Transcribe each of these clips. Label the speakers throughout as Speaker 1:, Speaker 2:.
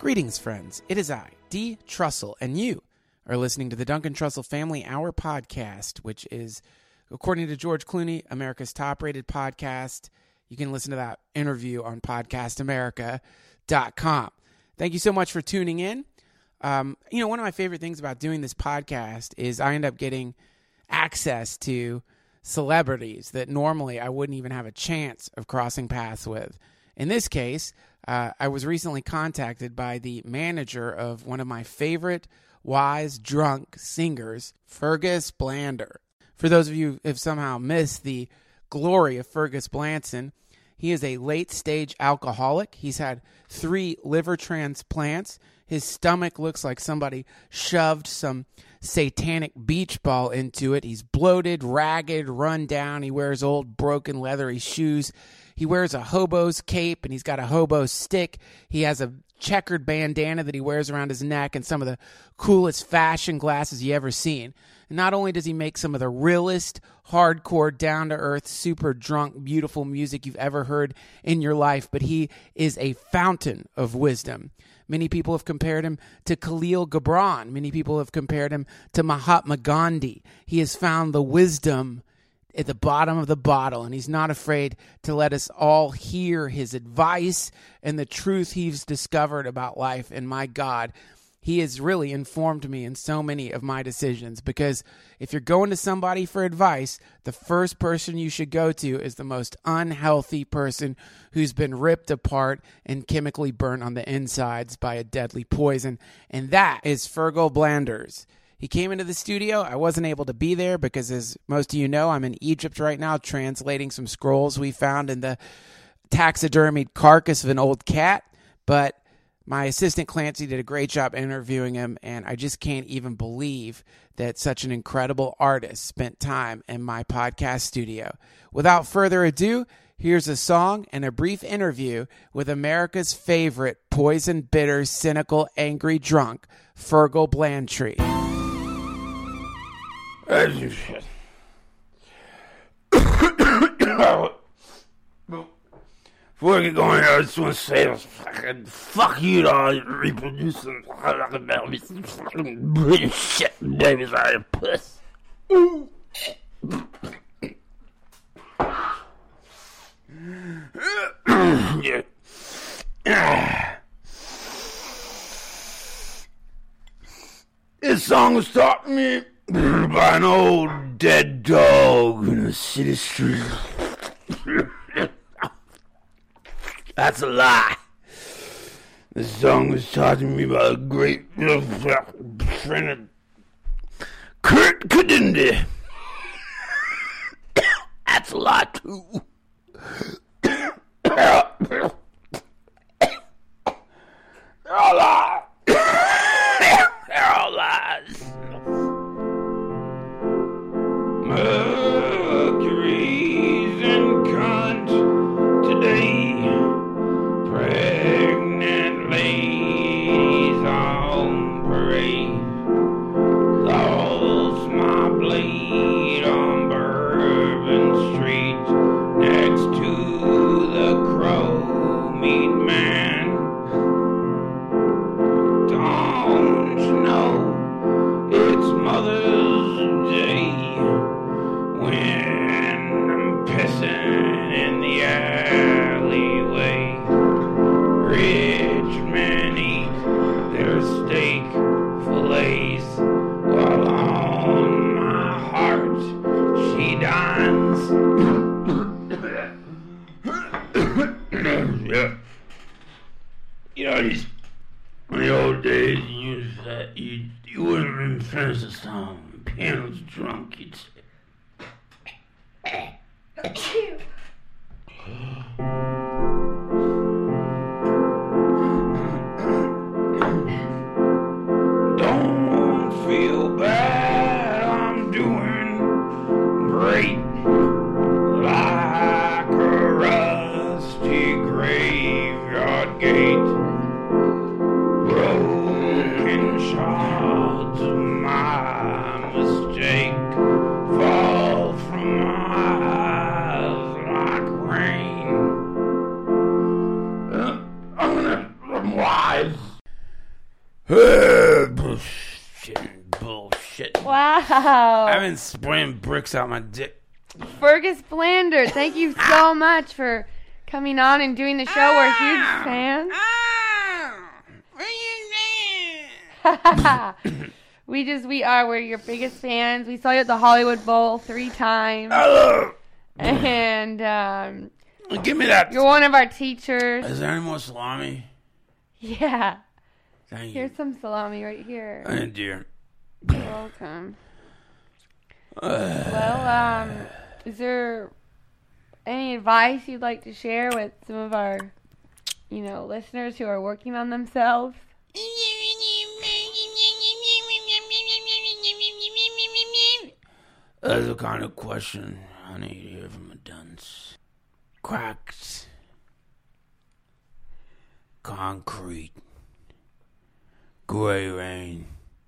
Speaker 1: Greetings, friends. It is I, D. Trussell, and you are listening to the Duncan Trussell Family Hour podcast, which is, according to George Clooney, America's top-rated podcast. You can listen to that interview on podcastamerica.com. Thank you so much for tuning in. One of my favorite things about doing this podcast is I end up getting access to celebrities that normally I wouldn't even have a chance of crossing paths with. In this case, I was recently contacted by the manager of one of my favorite wise drunk singers, Fergus Blander. For those of you who have somehow missed the glory of Fergus Blanson, he is a late-stage alcoholic. He's had 3 liver transplants. His stomach looks like somebody shoved some satanic beach ball into it. He's bloated, ragged, run down. He wears old, broken, leathery shoes. He wears a hobo's cape, and he's got a hobo stick. He has a checkered bandana that he wears around his neck and some of the coolest fashion glasses you ever seen. And not only does he make some of the realest, hardcore, down-to-earth, super drunk, beautiful music you've ever heard in your life, but he is a fountain of wisdom. Many people have compared him to Khalil Gibran. Many people have compared him to Mahatma Gandhi. He has found the wisdom at the bottom of the bottle, and he's not afraid to let us all hear his advice and the truth he's discovered about life. And my God, he has really informed me in so many of my decisions, because if you're going to somebody for advice, the first person you should go to is the most unhealthy person who's been ripped apart and chemically burnt on the insides by a deadly poison, and that is Fergal Blanders. He came into the studio. I wasn't able to be there because, as most of you know, I'm in Egypt right now translating some scrolls we found in the taxidermied carcass of an old cat. But my assistant Clancy did a great job interviewing him, and I just can't even believe that such an incredible artist spent time in my podcast studio. Without further ado, here's a song and a brief interview with America's favorite poison, bitter, cynical, angry drunk, Fergal Blantree.
Speaker 2: Before I get going here, I just want to say, fuck you to all you reproducing fucking babies, fucking British shit babies out of your puss. Yeah. This song was taught to me by an old dead dog in a city street. That's a lie. This song was taught to me by a great friend of Kurt Kadindi. That's a lie too. They're all lies. They're all lies. Mercury's in cunt today. Pregnant ladies on parade. Lost my blade on Bourbon Street next to the Crow Meat Man. Don't you know it's Mother's Day when I'm pissing in the alleyway? Rich men eat their steak fillets while on my heart she dines. Yeah. You know, in the old days, you wouldn't even finish the song. The piano's drunk, you'd say.
Speaker 3: Achoo.
Speaker 2: Don't feel bad, I'm doing great. Like a rusty graveyard gate. Broken shards of my mistake fall from my eyes like rain. I'm wise. Bullshit.
Speaker 3: Wow.
Speaker 2: I've been spraying bricks out my dick.
Speaker 3: Fergus Blander, thank you so much for coming on and doing the show. We're huge fans. We're your biggest fans. We saw you at the Hollywood Bowl 3 times. And
Speaker 2: give me that.
Speaker 3: You're one of our teachers.
Speaker 2: Is there any more salami?
Speaker 3: Yeah.
Speaker 2: Thank you.
Speaker 3: Here's some salami right here.
Speaker 2: Oh, dear.
Speaker 3: You're welcome. Well, is there any advice you'd like to share with some of our, listeners who are working on themselves?
Speaker 2: That's the kind of question I need to hear from a dunce. Cracked concrete, gray rain,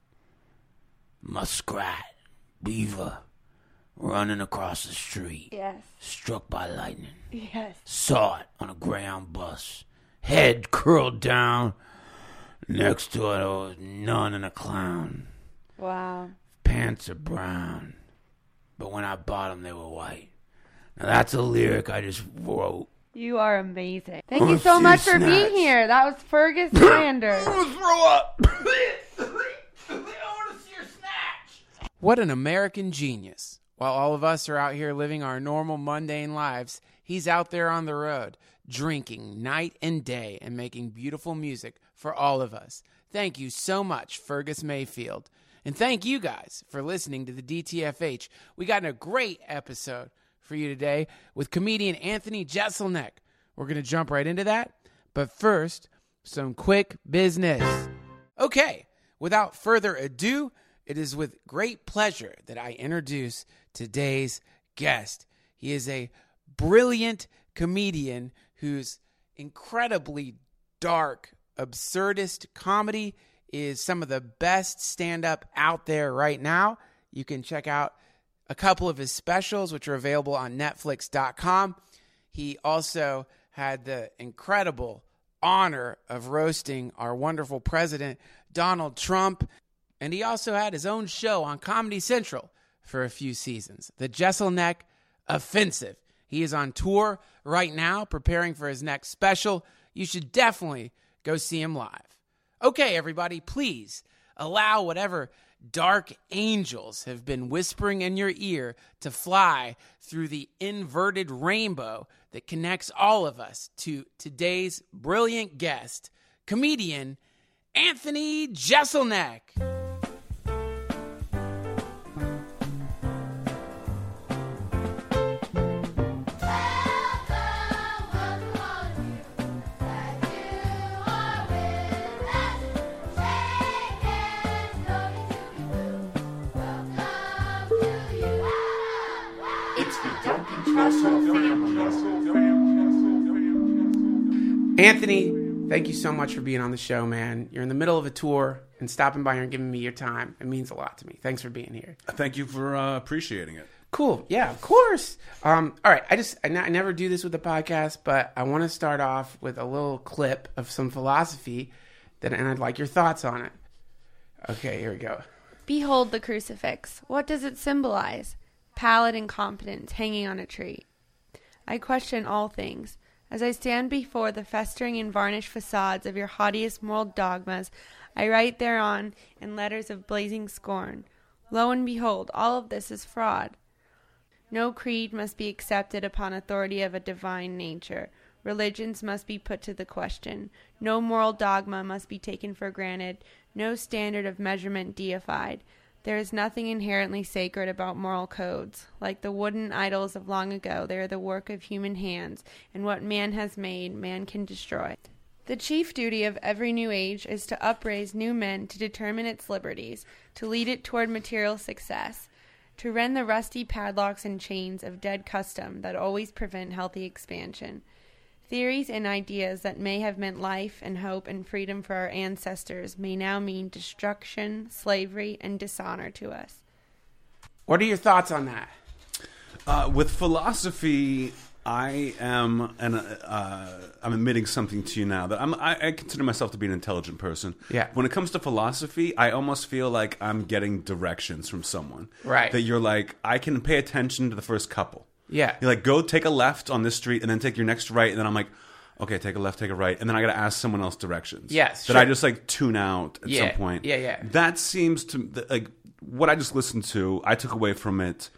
Speaker 2: muskrat, beaver, running across the street.
Speaker 3: Yes.
Speaker 2: Struck by lightning.
Speaker 3: Yes.
Speaker 2: Saw it on a Greyhound bus. Head curled down. Next to it was a nun and a clown.
Speaker 3: Wow.
Speaker 2: Pants are brown, but when I bought them, they were white. Now that's a lyric I just wrote.
Speaker 3: You are amazing. Thank you so much for being here. That was Fergus Blander.
Speaker 2: I'm gonna throw up. I want to see your snatch.
Speaker 1: What an American genius. While all of us are out here living our normal, mundane lives, he's out there on the road, drinking night and day and making beautiful music for all of us. Thank you so much, Fergus Mayfield. And thank you guys for listening to the DTFH. We got a great episode for you today with comedian Anthony Jeselnik. We're going to jump right into that. But first, some quick business. Okay, without further ado, it is with great pleasure that I introduce today's guest. He is a brilliant comedian whose incredibly dark, absurdist comedy is some of the best stand-up out there right now. You can check out a couple of his specials, which are available on Netflix.com. He also had the incredible honor of roasting our wonderful president, Donald Trump. And he also had his own show on Comedy Central for a few seasons, The Jeselnik Offensive. He is on tour right now, preparing for his next special. You should definitely go see him live. Okay, everybody, please allow whatever dark angels have been whispering in your ear to fly through the inverted rainbow that connects all of us to today's brilliant guest, comedian Anthony Jeselnik. Anthony, thank you so much for being on the show, man. You're in the middle of a tour and stopping by here and giving me your time. It means a lot to me. Thanks for being here.
Speaker 4: Thank you for appreciating it.
Speaker 1: Cool. Yeah, of course. All right. I never do this with the podcast, but I want to start off with a little clip of some philosophy and I'd like your thoughts on it. Okay, here we go.
Speaker 3: Behold the crucifix. What does it symbolize? Pallid incompetence hanging on a tree. I question all things. As I stand before the festering and varnished facades of your haughtiest moral dogmas, I write thereon in letters of blazing scorn. Lo and behold, all of this is fraud. No creed must be accepted upon authority of a divine nature. Religions must be put to the question. No moral dogma must be taken for granted. No standard of measurement deified. There is nothing inherently sacred about moral codes. Like the wooden idols of long ago, they are the work of human hands, and what man has made, man can destroy. The chief duty of every new age is to upraise new men to determine its liberties, to lead it toward material success, to rend the rusty padlocks and chains of dead custom that always prevent healthy expansion. Theories and ideas that may have meant life and hope and freedom for our ancestors may now mean destruction, slavery, and dishonor to us.
Speaker 1: What are your thoughts on that?
Speaker 4: With philosophy, I am, and I'm admitting something to you now that I consider myself to be an intelligent person.
Speaker 1: Yeah.
Speaker 4: When it comes to philosophy, I almost feel like I'm getting directions from someone.
Speaker 1: Right.
Speaker 4: That you're like, I can pay attention to the first couple.
Speaker 1: Yeah.
Speaker 4: You're like, go take a left on this street, and then take your next right, and then I'm like, okay, take a left, take a right, and then I got to ask someone else directions.
Speaker 1: Yes,
Speaker 4: That
Speaker 1: sure.
Speaker 4: I just like tune out at some point.
Speaker 1: Yeah.
Speaker 4: That seems to like what I just listened to. I took away from it.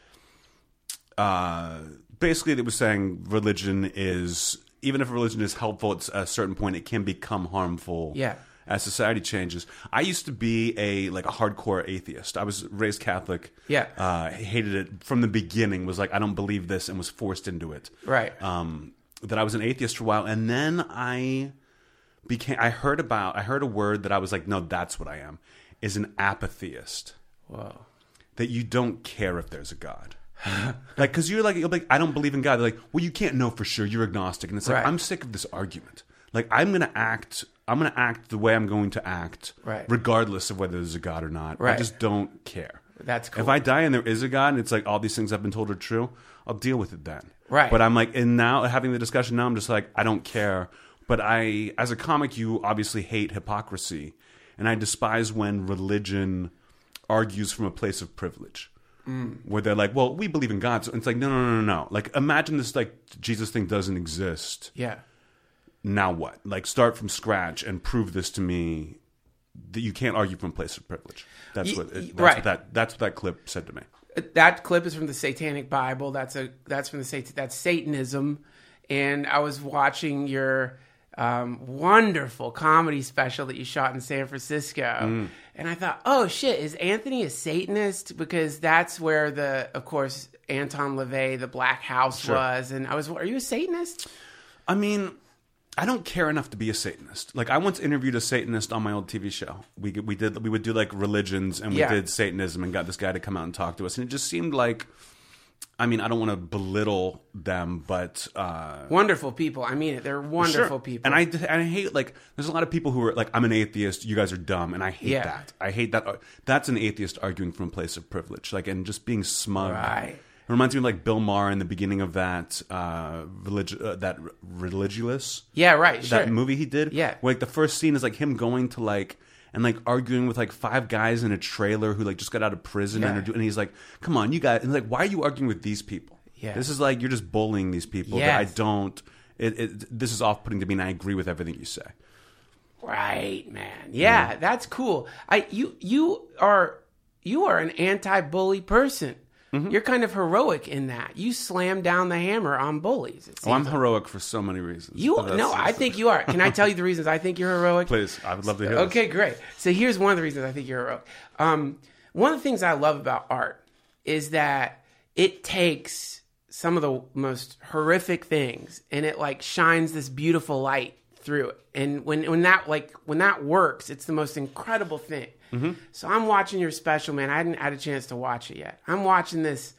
Speaker 4: Basically, it was saying religion is, even if religion is helpful at a certain point, it can become harmful.
Speaker 1: Yeah.
Speaker 4: As society changes. I used to be a hardcore atheist. I was raised Catholic.
Speaker 1: Yeah.
Speaker 4: Hated it from the beginning. Was like, I don't believe this, and was forced into it.
Speaker 1: Right.
Speaker 4: That I was an atheist for a while, and then I heard a word that I was like, no, that's what I am, is an apatheist.
Speaker 1: Whoa.
Speaker 4: That you don't care if there's a God. Like, because you'll be like, I don't believe in God. They're like, well, you can't know for sure. You're agnostic. And it's like,
Speaker 1: Right.
Speaker 4: I'm sick of this argument. Like, I'm gonna act the way I'm going to act,
Speaker 1: Right.
Speaker 4: regardless of whether there's a God or not.
Speaker 1: Right.
Speaker 4: I just don't care.
Speaker 1: That's cool.
Speaker 4: If I die and there is a God, and it's like all these things I've been told are true, I'll deal with it then.
Speaker 1: Right.
Speaker 4: But I'm like, and now having the discussion now, I'm just like, I don't care. But as a comic, you obviously hate hypocrisy, and I despise when religion argues from a place of privilege. Where they're like, well, we believe in God. So it's like, no. Like, imagine this, like, Jesus thing doesn't exist.
Speaker 1: Yeah.
Speaker 4: Now what? Like, start from scratch and prove this to me that you can't argue from a place of privilege. That's what that clip said to me.
Speaker 1: That clip is from the Satanic Bible. That's Satanism. And I was watching your wonderful comedy special that you shot in San Francisco, and I thought, oh shit, is Anthony a Satanist? Because that's where of course, Anton LaVey, the Black House was, and are you a Satanist?
Speaker 4: I mean, I don't care enough to be a Satanist. Like, I once interviewed a Satanist on my old TV show. We would do like religions, and we did Satanism, and got this guy to come out and talk to us, and it just seemed like, I mean, I don't want to belittle them, but
Speaker 1: Wonderful people. I mean it. They're wonderful people.
Speaker 4: And I hate, like, there's a lot of people who are like, I'm an atheist, you guys are dumb, and I hate that. I hate that. That's an atheist arguing from a place of privilege, like, and just being smug.
Speaker 1: Right.
Speaker 4: It reminds me of like Bill Maher in the beginning of that Religulous.
Speaker 1: Yeah, right. Sure.
Speaker 4: That movie he did.
Speaker 1: Yeah.
Speaker 4: Where, like, the first scene is like him going to like and like arguing with like 5 guys in a trailer who like just got out of prison and he's like, come on, you guys, and like, why are you arguing with these people?
Speaker 1: Yeah.
Speaker 4: This is like, you're just bullying these people.
Speaker 1: Yes.
Speaker 4: That I don't. This is off-putting to me, and I agree with everything you say.
Speaker 1: Right, man. Yeah, that's cool. You are an anti-bully person. Mm-hmm. You're kind of heroic in that. You slam down the hammer on bullies.
Speaker 4: I'm heroic for so many reasons.
Speaker 1: I think you are. Can I tell you the reasons I think you're heroic?
Speaker 4: Please, I would love to hear
Speaker 1: Okay,
Speaker 4: this.
Speaker 1: great. So here's one of the reasons I think you're heroic. One of the things I love about art is that it takes some of the most horrific things and it like shines this beautiful light through it. And when that works, it's the most incredible thing. Mm-hmm. So I'm watching your special, man. I hadn't had a chance to watch it yet. I'm watching this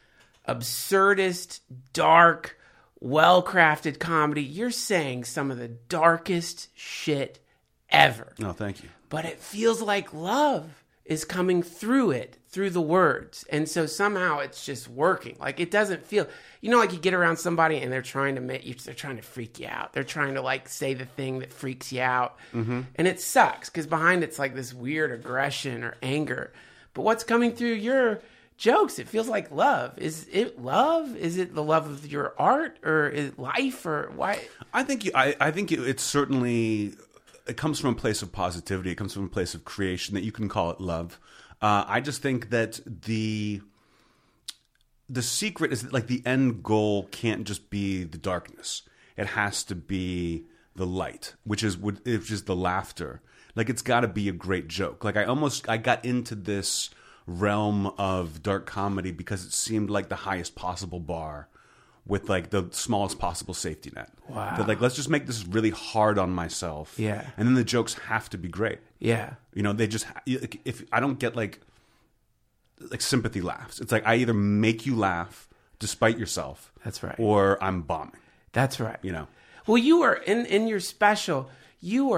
Speaker 1: absurdist, dark, well-crafted comedy. You're saying some of the darkest shit ever.
Speaker 4: No, thank you.
Speaker 1: But it feels like love is coming through it, through the words. And so somehow it's just working. Like, it doesn't feel, like you get around somebody and they're trying to freak you out. They're trying to like say the thing that freaks you out. Mm-hmm. And it sucks because behind it's like this weird aggression or anger. But what's coming through your jokes, it feels like love. Is it love? Is it the love of your art or is it life or why?
Speaker 4: I think it's certainly, it comes from a place of positivity. It comes from a place of creation that you can call it love. I just think that the secret is that, like, the end goal can't just be the darkness. It has to be the light, which is the laughter. Like, it's got to be a great joke. Like, I got into this realm of dark comedy because it seemed like the highest possible bar with like the smallest possible safety net.
Speaker 1: Wow.
Speaker 4: That, like, let's just make this really hard on myself.
Speaker 1: Yeah.
Speaker 4: And then the jokes have to be great.
Speaker 1: Yeah.
Speaker 4: They just, if I don't get like sympathy laughs, it's like I either make you laugh despite yourself.
Speaker 1: That's right.
Speaker 4: Or I'm bombing.
Speaker 1: That's right.
Speaker 4: Well,
Speaker 1: you were in your special, you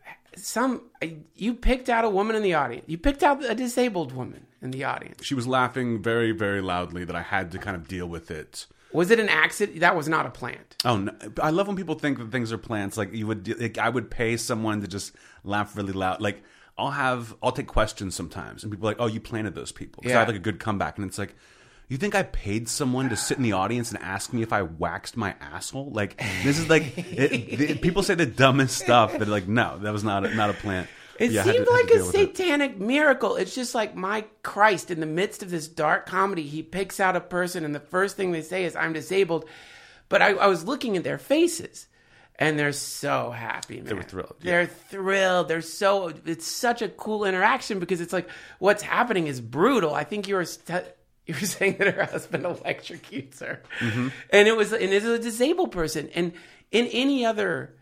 Speaker 1: picked out a woman in the audience. You picked out a disabled woman in the audience.
Speaker 4: She was laughing very, very loudly that I had to kind of deal with it.
Speaker 1: Was it an accident? That was not a plant.
Speaker 4: Oh, no. I love when people think that things are plants. Like I would pay someone to just laugh really loud. Like I'll take questions sometimes, and people are like, "Oh, you planted those people." Because I have like a good comeback, and it's like, you think I paid someone to sit in the audience and ask me if I waxed my asshole? Like this is like people say the dumbest stuff. That like, no, that was not a plant.
Speaker 1: It seemed like a satanic miracle. It's just like, my Christ, in the midst of this dark comedy, he picks out a person, and the first thing they say is, "I'm disabled." But I was looking at their faces, and they're so happy, man.
Speaker 4: They were thrilled. Yeah.
Speaker 1: They're thrilled. It's such a cool interaction, because it's like, what's happening is brutal. I think you were saying that her husband electrocutes her. Mm-hmm. And it's a disabled person. And in any other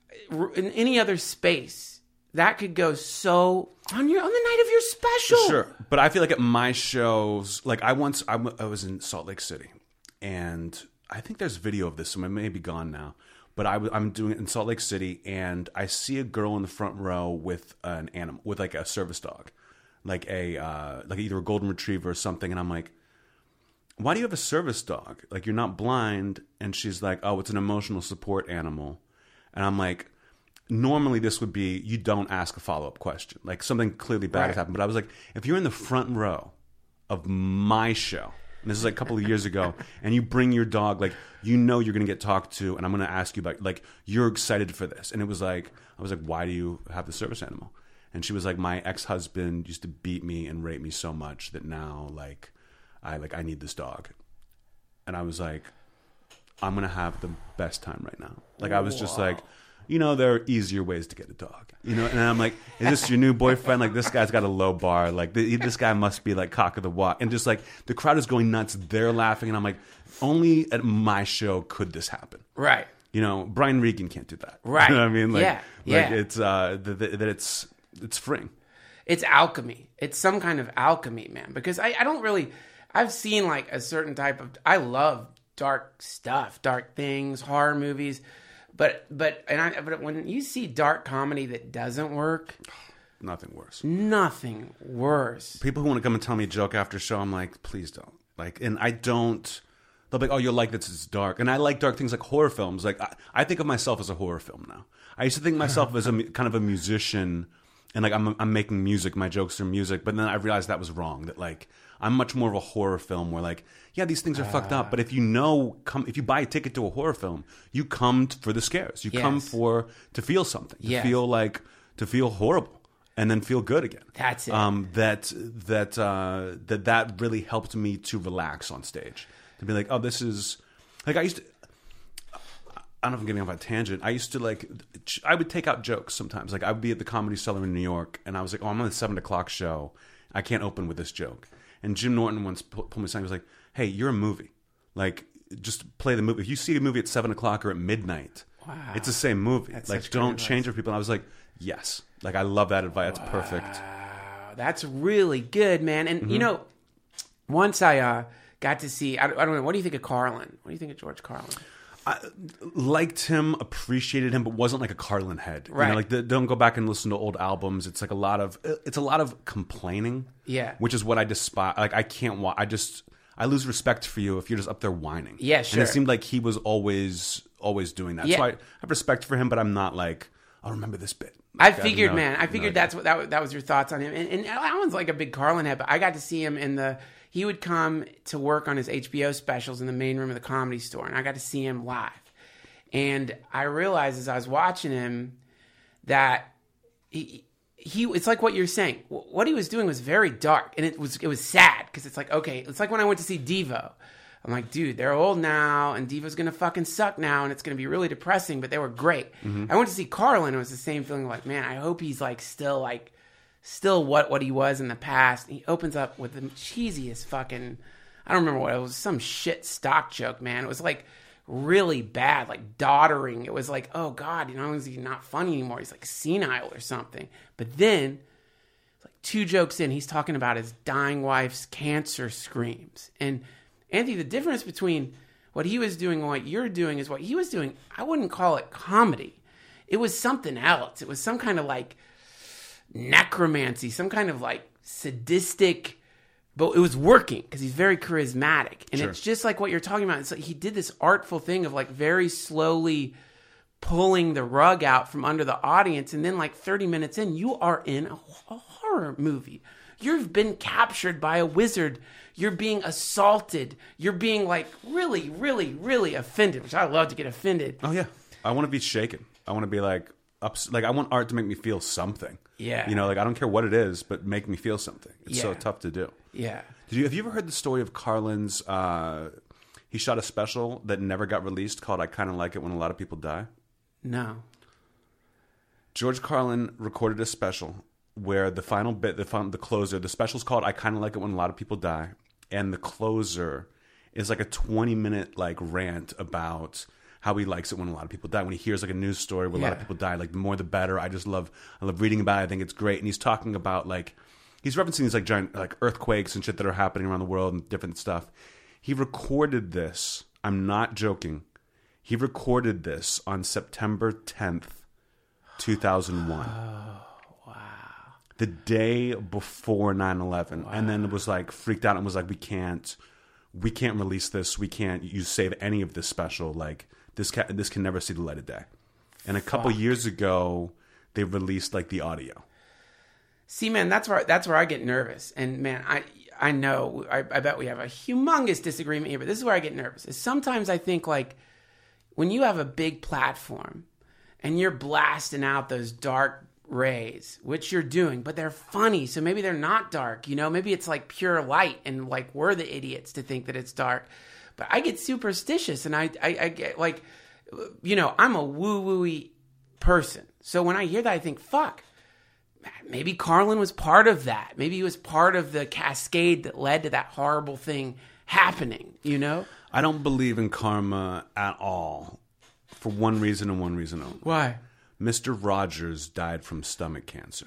Speaker 1: space, that could go so on the night of your special.
Speaker 4: Sure. But I feel like at my shows, like I was in Salt Lake City, and I think there's video of this, so it may be gone now. But I'm doing it in Salt Lake City, and I see a girl in the front row with an animal, with like a service dog, like either a golden retriever or something, and I'm like, why do you have a service dog? Like, you're not blind. And she's like, oh, it's an emotional support animal. And I'm like, normally this would be, you don't ask a follow-up question. Like, something clearly bad has happened. But I was like, if you're in the front row of my show, and this is like a couple of years ago, and you bring your dog, like, you know you're going to get talked to, and I'm going to ask you about, like, you're excited for this. And I was like, why do you have the service animal? And she was like, my ex-husband used to beat me and rape me so much that now, I need this dog. And I was like, I'm going to have the best time right now. Like, I was just like, there are easier ways to get a dog. And I'm like, is this your new boyfriend? Like, this guy's got a low bar. Like, this guy must be like cock of the walk. And just like, the crowd is going nuts. They're laughing. And I'm like, only at my show could this happen.
Speaker 1: Right.
Speaker 4: Brian Regan can't do that.
Speaker 1: Right.
Speaker 4: You know what I mean? Like,
Speaker 1: yeah.
Speaker 4: It's, it's freeing.
Speaker 1: It's alchemy. It's some kind of alchemy, man. Because I don't really... I've seen like a certain type of... I love dark stuff, dark things, horror movies. But when you see dark comedy that doesn't work...
Speaker 4: Nothing worse.
Speaker 1: Nothing worse.
Speaker 4: People who want to come and tell me a joke after a show, I'm like, please don't. Like, and I don't... They'll be like, oh, you'll like this, it's dark. And I like dark things like horror films. Like, I think of myself as a horror film now. I used to think of myself as a kind of a musician... And like I'm making music, my jokes are music, but then I realized that was wrong. That like I'm much more of a horror film where like, yeah, these things are fucked up, but if you buy a ticket to a horror film, you come for the scares. You come to feel something, to feel horrible, and then feel good again.
Speaker 1: That's it.
Speaker 4: That really helped me to relax on stage. To be like, oh, this is like I don't know if I'm getting off on a tangent. I used to I would take out jokes sometimes. Like I would be at the Comedy Cellar in New York, and I was like, oh, I'm on the 7 o'clock show. I can't open with this joke. And Jim Norton once pulled me aside. He was like, hey, you're a movie. Like, just play the movie. If you see a movie at 7 o'clock or at midnight, it's the same movie.
Speaker 1: That's
Speaker 4: like, don't change for people. And I was like, yes. Like, I love that advice. That's perfect.
Speaker 1: That's really good, man. And, once I got to see, I don't know, what do you think of Carlin? What do you think of George Carlin?
Speaker 4: I liked him, appreciated him, but wasn't like a Carlin head.
Speaker 1: Right.
Speaker 4: Don't go back and listen to old albums. It's like a lot of complaining.
Speaker 1: Yeah.
Speaker 4: Which is what I despise. Like I can't watch. I lose respect for you if you're just up there whining.
Speaker 1: Yeah, sure.
Speaker 4: And it seemed like he was always doing that.
Speaker 1: Yeah.
Speaker 4: So I have respect for him, but I'm not like, I'll remember this bit.
Speaker 1: I figured that's what that was your thoughts on him. And Alan's like a big Carlin head, but I got to see him he would come to work on his HBO specials in the main room of the Comedy Store, and I got to see him live. And I realized as I was watching him that he it's like what you're saying. What he was doing was very dark, and it was sad because it's like, okay, it's like when I went to see Devo. I'm like, dude, they're old now, and Devo's gonna fucking suck now, and it's gonna be really depressing. But they were great. Mm-hmm. I went to see Carlin. It was the same feeling. Like, man, I hope he's still what he was in the past. And he opens up with the cheesiest fucking, I don't remember what it was, some shit stock joke, man. It was like really bad, like doddering. It was like, oh God, is he not funny anymore? He's like senile or something. But then, like 2 jokes in, he's talking about his dying wife's cancer screams. And Anthony, the difference between what he was doing and what you're doing is what he was doing. I wouldn't call it comedy. It was something else. It was some kind of like necromancy, some kind of like sadistic But it was working because he's very charismatic. And
Speaker 4: Sure.
Speaker 1: it's just like what you're talking about. It's like he did this artful thing of like very slowly pulling the rug out from under the audience. And then like 30 minutes in, you are in a horror movie. You've been captured by a wizard. You're being assaulted. You're being like really, really, really offended, which I love to get offended.
Speaker 4: Oh yeah, I want to be shaken. I want to be like like I want art to make me feel something.
Speaker 1: Yeah.
Speaker 4: You know, like I don't care what it is, but make me feel something. It's so
Speaker 1: Yeah.
Speaker 4: tough to do.
Speaker 1: Yeah.
Speaker 4: Have you ever heard the story of Carlin's? He shot a special that never got released called "I Kind of Like It When a Lot of People Die."
Speaker 1: No.
Speaker 4: George Carlin recorded a special where the final bit, the closer, the special's called "I Kind of Like It When a Lot of People Die," and the closer is like a 20-minute like rant about how he likes it when a lot of people die. When he hears like a news story where a lot of
Speaker 1: Yeah.
Speaker 4: people die, like the more the better. I love reading about it. I think it's great. And he's talking about like, he's referencing these like giant like earthquakes and shit that are happening around the world and different stuff. He recorded this. I'm not joking. He recorded this on September 10th, 2001. The day before 9/11, and then was like freaked out and was like, we can't release this. We can't save any of this special. Like this can never see the light of day. And a couple years ago, they released like the audio.
Speaker 1: See, man, that's where I get nervous. And man, I know I bet we have a humongous disagreement here, but this is where I get nervous. Is sometimes I think like when you have a big platform and you're blasting out those dark rays, which you're doing, but they're funny, so maybe they're not dark, you know, maybe it's like pure light and like we're the idiots to think that it's dark. But I get superstitious and I get like, you know, I'm a woo-woo-y person, so when I hear that I think, fuck, maybe Carlin was part of that, maybe he was part of the cascade that led to that horrible thing happening, you know.
Speaker 4: I don't believe in karma at all, for one reason and one reason only.
Speaker 1: Why?
Speaker 4: Mr. Rogers died from stomach cancer.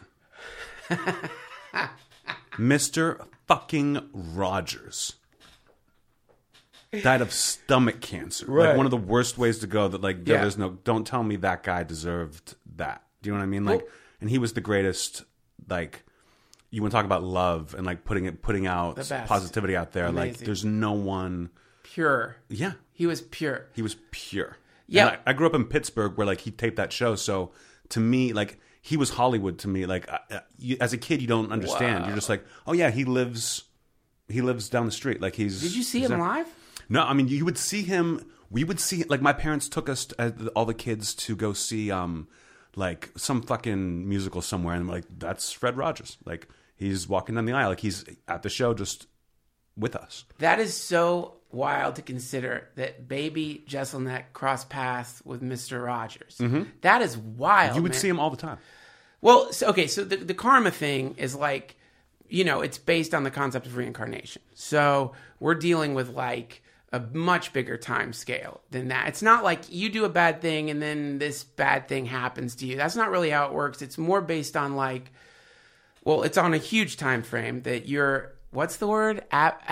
Speaker 4: Mr. fucking Rogers died of stomach cancer.
Speaker 1: Right.
Speaker 4: Like one of the worst ways to go that like
Speaker 1: Yeah.
Speaker 4: there's no, don't tell me that guy deserved that. Do you know what I mean? Like,
Speaker 1: Well-
Speaker 4: and he was the greatest, like, you want to talk about love and like putting out
Speaker 1: The best.
Speaker 4: positivity out there. Like
Speaker 1: Amazing.
Speaker 4: there's no one.
Speaker 1: Pure.
Speaker 4: Yeah.
Speaker 1: He was pure.
Speaker 4: He was pure.
Speaker 1: Yeah.
Speaker 4: And I grew up in Pittsburgh where like he taped that show. So to me, like he was Hollywood to me. Like as a kid, you don't understand.
Speaker 1: Wow.
Speaker 4: You're just like, oh yeah, he lives down the street. Like
Speaker 1: Did you see
Speaker 4: he's
Speaker 1: him
Speaker 4: there.
Speaker 1: live?
Speaker 4: No, I mean you would see him. We would see like my parents took us all the kids to go see like some fucking musical somewhere, and like that's Fred Rogers. Like he's walking down the aisle, like he's at the show just with us.
Speaker 1: That is so wild to consider that baby Jesselneck crossed paths with Mr. Rogers. That is wild.
Speaker 4: You would
Speaker 1: man.
Speaker 4: see him all the time.
Speaker 1: Well, so the karma thing is like, you know, it's based on the concept of reincarnation. So we're dealing with like a much bigger time scale than that. It's not like you do a bad thing and then this bad thing happens to you. That's not really how it works. It's more based on like, well, it's on a huge time frame that you're, what's the word?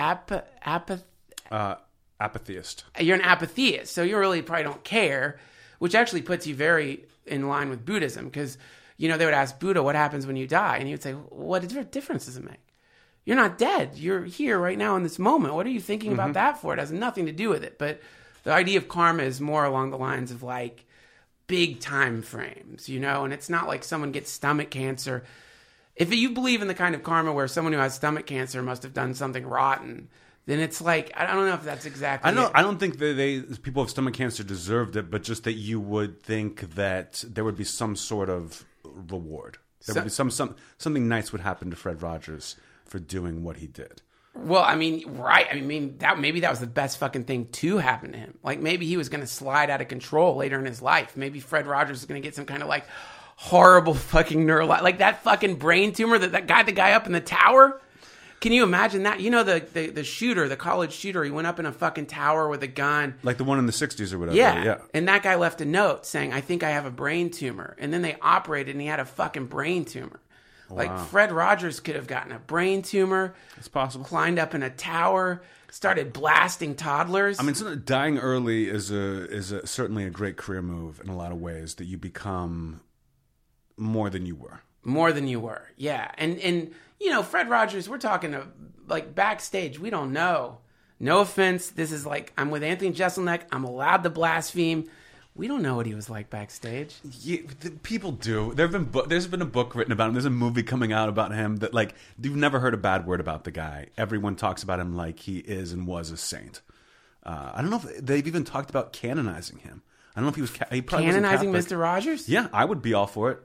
Speaker 4: Apatheist.
Speaker 1: You're an apatheist, so you really probably don't care, which actually puts you very in line with Buddhism, because, you know, they would ask Buddha, what happens when you die? And he would say, what difference does it make? You're not dead. You're here right now in this moment. What are you thinking about that for? It has nothing to do with it. But the idea of karma is more along the lines of like big time frames, you know, and it's not like someone gets stomach cancer. If you believe in the kind of karma where someone who has stomach cancer must have done something rotten, then it's like, I don't know if that's exactly it.
Speaker 4: I don't think that people with stomach cancer deserved it, but just that you would think that there would be some sort of reward. There would be something nice would happen to Fred Rogers for doing what he did.
Speaker 1: Well, I mean, right. I mean, maybe that was the best fucking thing to happen to him. Like, maybe he was going to slide out of control later in his life. Maybe Fred Rogers was going to get some kind of, like, horrible fucking like that fucking brain tumor that got the guy up in the tower. Can you imagine that? You know, the shooter, the college shooter, he went up in a fucking tower with a gun.
Speaker 4: Like the one in the 60s or whatever.
Speaker 1: Yeah. And that guy left a note saying, I think I have a brain tumor. And then they operated and he had a fucking brain tumor. Like, Fred Rogers could have gotten a brain tumor.
Speaker 4: It's possible.
Speaker 1: Climbed up in a tower, started blasting toddlers.
Speaker 4: I mean, dying early is certainly a great career move in a lot of ways, that you become more than you were.
Speaker 1: More than you were, yeah. And you know, Fred Rogers, we're talking like backstage, we don't know. No offense. This is like, I'm with Anthony Jeselnik. I'm allowed to blaspheme. We don't know what he was like backstage.
Speaker 4: Yeah, people do. There's been a book written about him. There's a movie coming out about him that, like, you've never heard a bad word about the guy. Everyone talks about him like he is and was a saint. I don't know if they've even talked about canonizing him. I don't know if he was he probably
Speaker 1: Canonizing
Speaker 4: wasn't
Speaker 1: Mr. Rogers?
Speaker 4: Yeah, I would be all for it.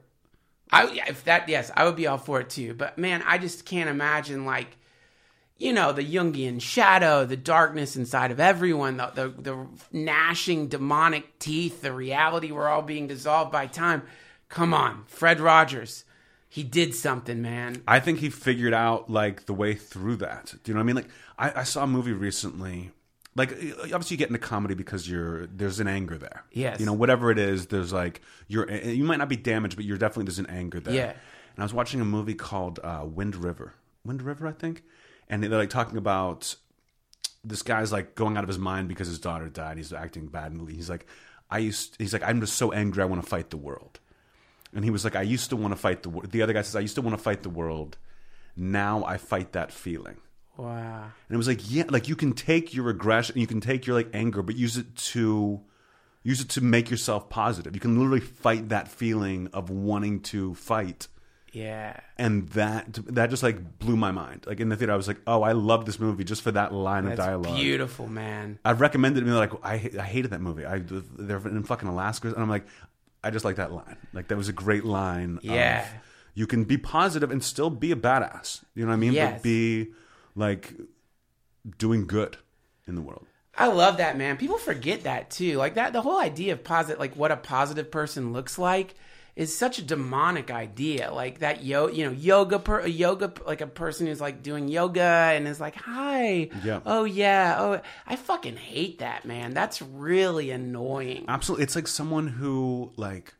Speaker 1: Yes, I would be all for it too. But man, I just can't imagine, like, you know, the Jungian shadow, the darkness inside of everyone, the gnashing demonic teeth, the reality we're all being dissolved by time. Come on, Fred Rogers. He did something, man.
Speaker 4: I think he figured out, like, the way through that. Do you know what I mean? Like, I saw a movie recently. Like, obviously you get into comedy because there's an anger there.
Speaker 1: Yes.
Speaker 4: You know, whatever it is, there's like, you might not be damaged, but there's an anger there.
Speaker 1: Yeah.
Speaker 4: And I was watching a movie called Wind River, I think. And they're like talking about this guy's like going out of his mind because his daughter died. He's acting badly. He's like, I'm just so angry. I want to fight the world. And he was like, I used to want to fight the world. The other guy says, I used to want to fight the world. Now I fight that feeling.
Speaker 1: Wow.
Speaker 4: And it was like, yeah, like you can take your aggression, you can take your like anger, but use it to make yourself positive. You can literally fight that feeling of wanting to fight.
Speaker 1: Yeah.
Speaker 4: And that just like blew my mind. Like in the theater, I was like, oh, I love this movie just for that line of dialogue.
Speaker 1: Beautiful, man.
Speaker 4: I've recommended it to me, like, I hated that movie. They're in fucking Alaska, and I'm like, I just like that line. Like, that was a great line.
Speaker 1: Yeah.
Speaker 4: You can be positive and still be a badass. You know what I mean?
Speaker 1: Yes.
Speaker 4: But be like doing good in the world.
Speaker 1: I love that, man. People forget that too. Like that, the whole idea of positive, like what a positive person looks like, is such a demonic idea. Like that, yoga, like a person who's like doing yoga and is like, "Hi,
Speaker 4: Yeah.
Speaker 1: oh yeah, oh." I fucking hate that, man. That's really annoying.
Speaker 4: Absolutely, it's like someone who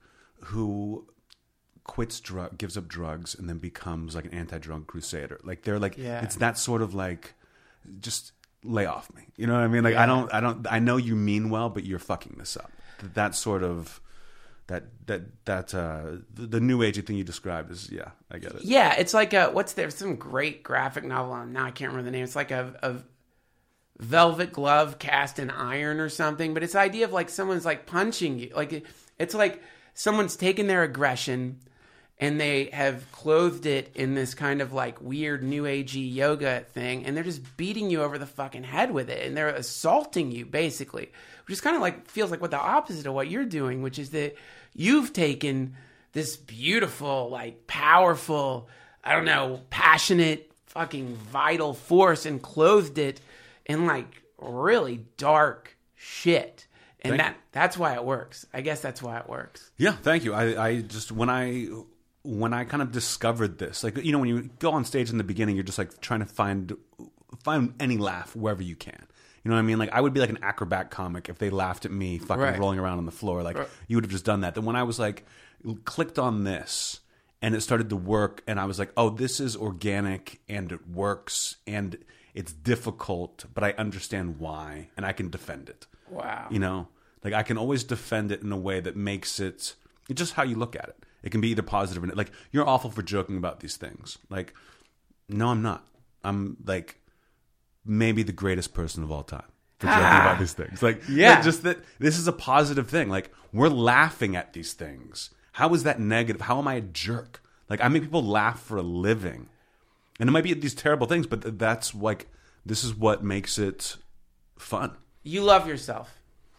Speaker 4: quits gives up drugs, and then becomes like an anti-drug crusader. Like they're like, It's that sort of like, just lay off me. You know what I mean? Like I know you mean well, but you're fucking this up. That sort of the new agey thing you described is, yeah, I get it.
Speaker 1: Yeah, it's like there's some great graphic novel. Now I can't remember the name. It's like a velvet glove cast in iron or something. But it's the idea of like someone's like punching you. Like it's like someone's taken their aggression and they have clothed it in this kind of like weird new agey yoga thing, and they're just beating you over the fucking head with it, and they're assaulting you basically, which is kind of like feels like what the opposite of what you're doing, which is that you've taken this beautiful, like powerful, I don't know, passionate, fucking vital force and clothed it in like really dark shit. And that's why it works. I guess that's why it works.
Speaker 4: Yeah, thank you. I just when I kind of discovered this, like, you know, when you go on stage in the beginning, you're just like trying to find any laugh wherever you can. You know what I mean? Like, I would be like an acrobat comic if they laughed at me fucking rolling around on the floor. Like, you would have just done that. Then when I was like, clicked on this and it started to work, and I was like, oh, this is organic and it works and it's difficult, but I understand why and I can defend it.
Speaker 1: Wow.
Speaker 4: You know? Like, I can always defend it in a way that makes it's just how you look at it. It can be either positive or like, you're awful for joking about these things. Like, no, I'm not. I'm like maybe the greatest person of all time for joking about these things. Like, like, just that this is a positive thing. Like, we're laughing at these things. How is that negative? How am I a jerk? Like, I make people laugh for a living. And it might be these terrible things, but that's like, this is what makes it fun.
Speaker 1: You love yourself.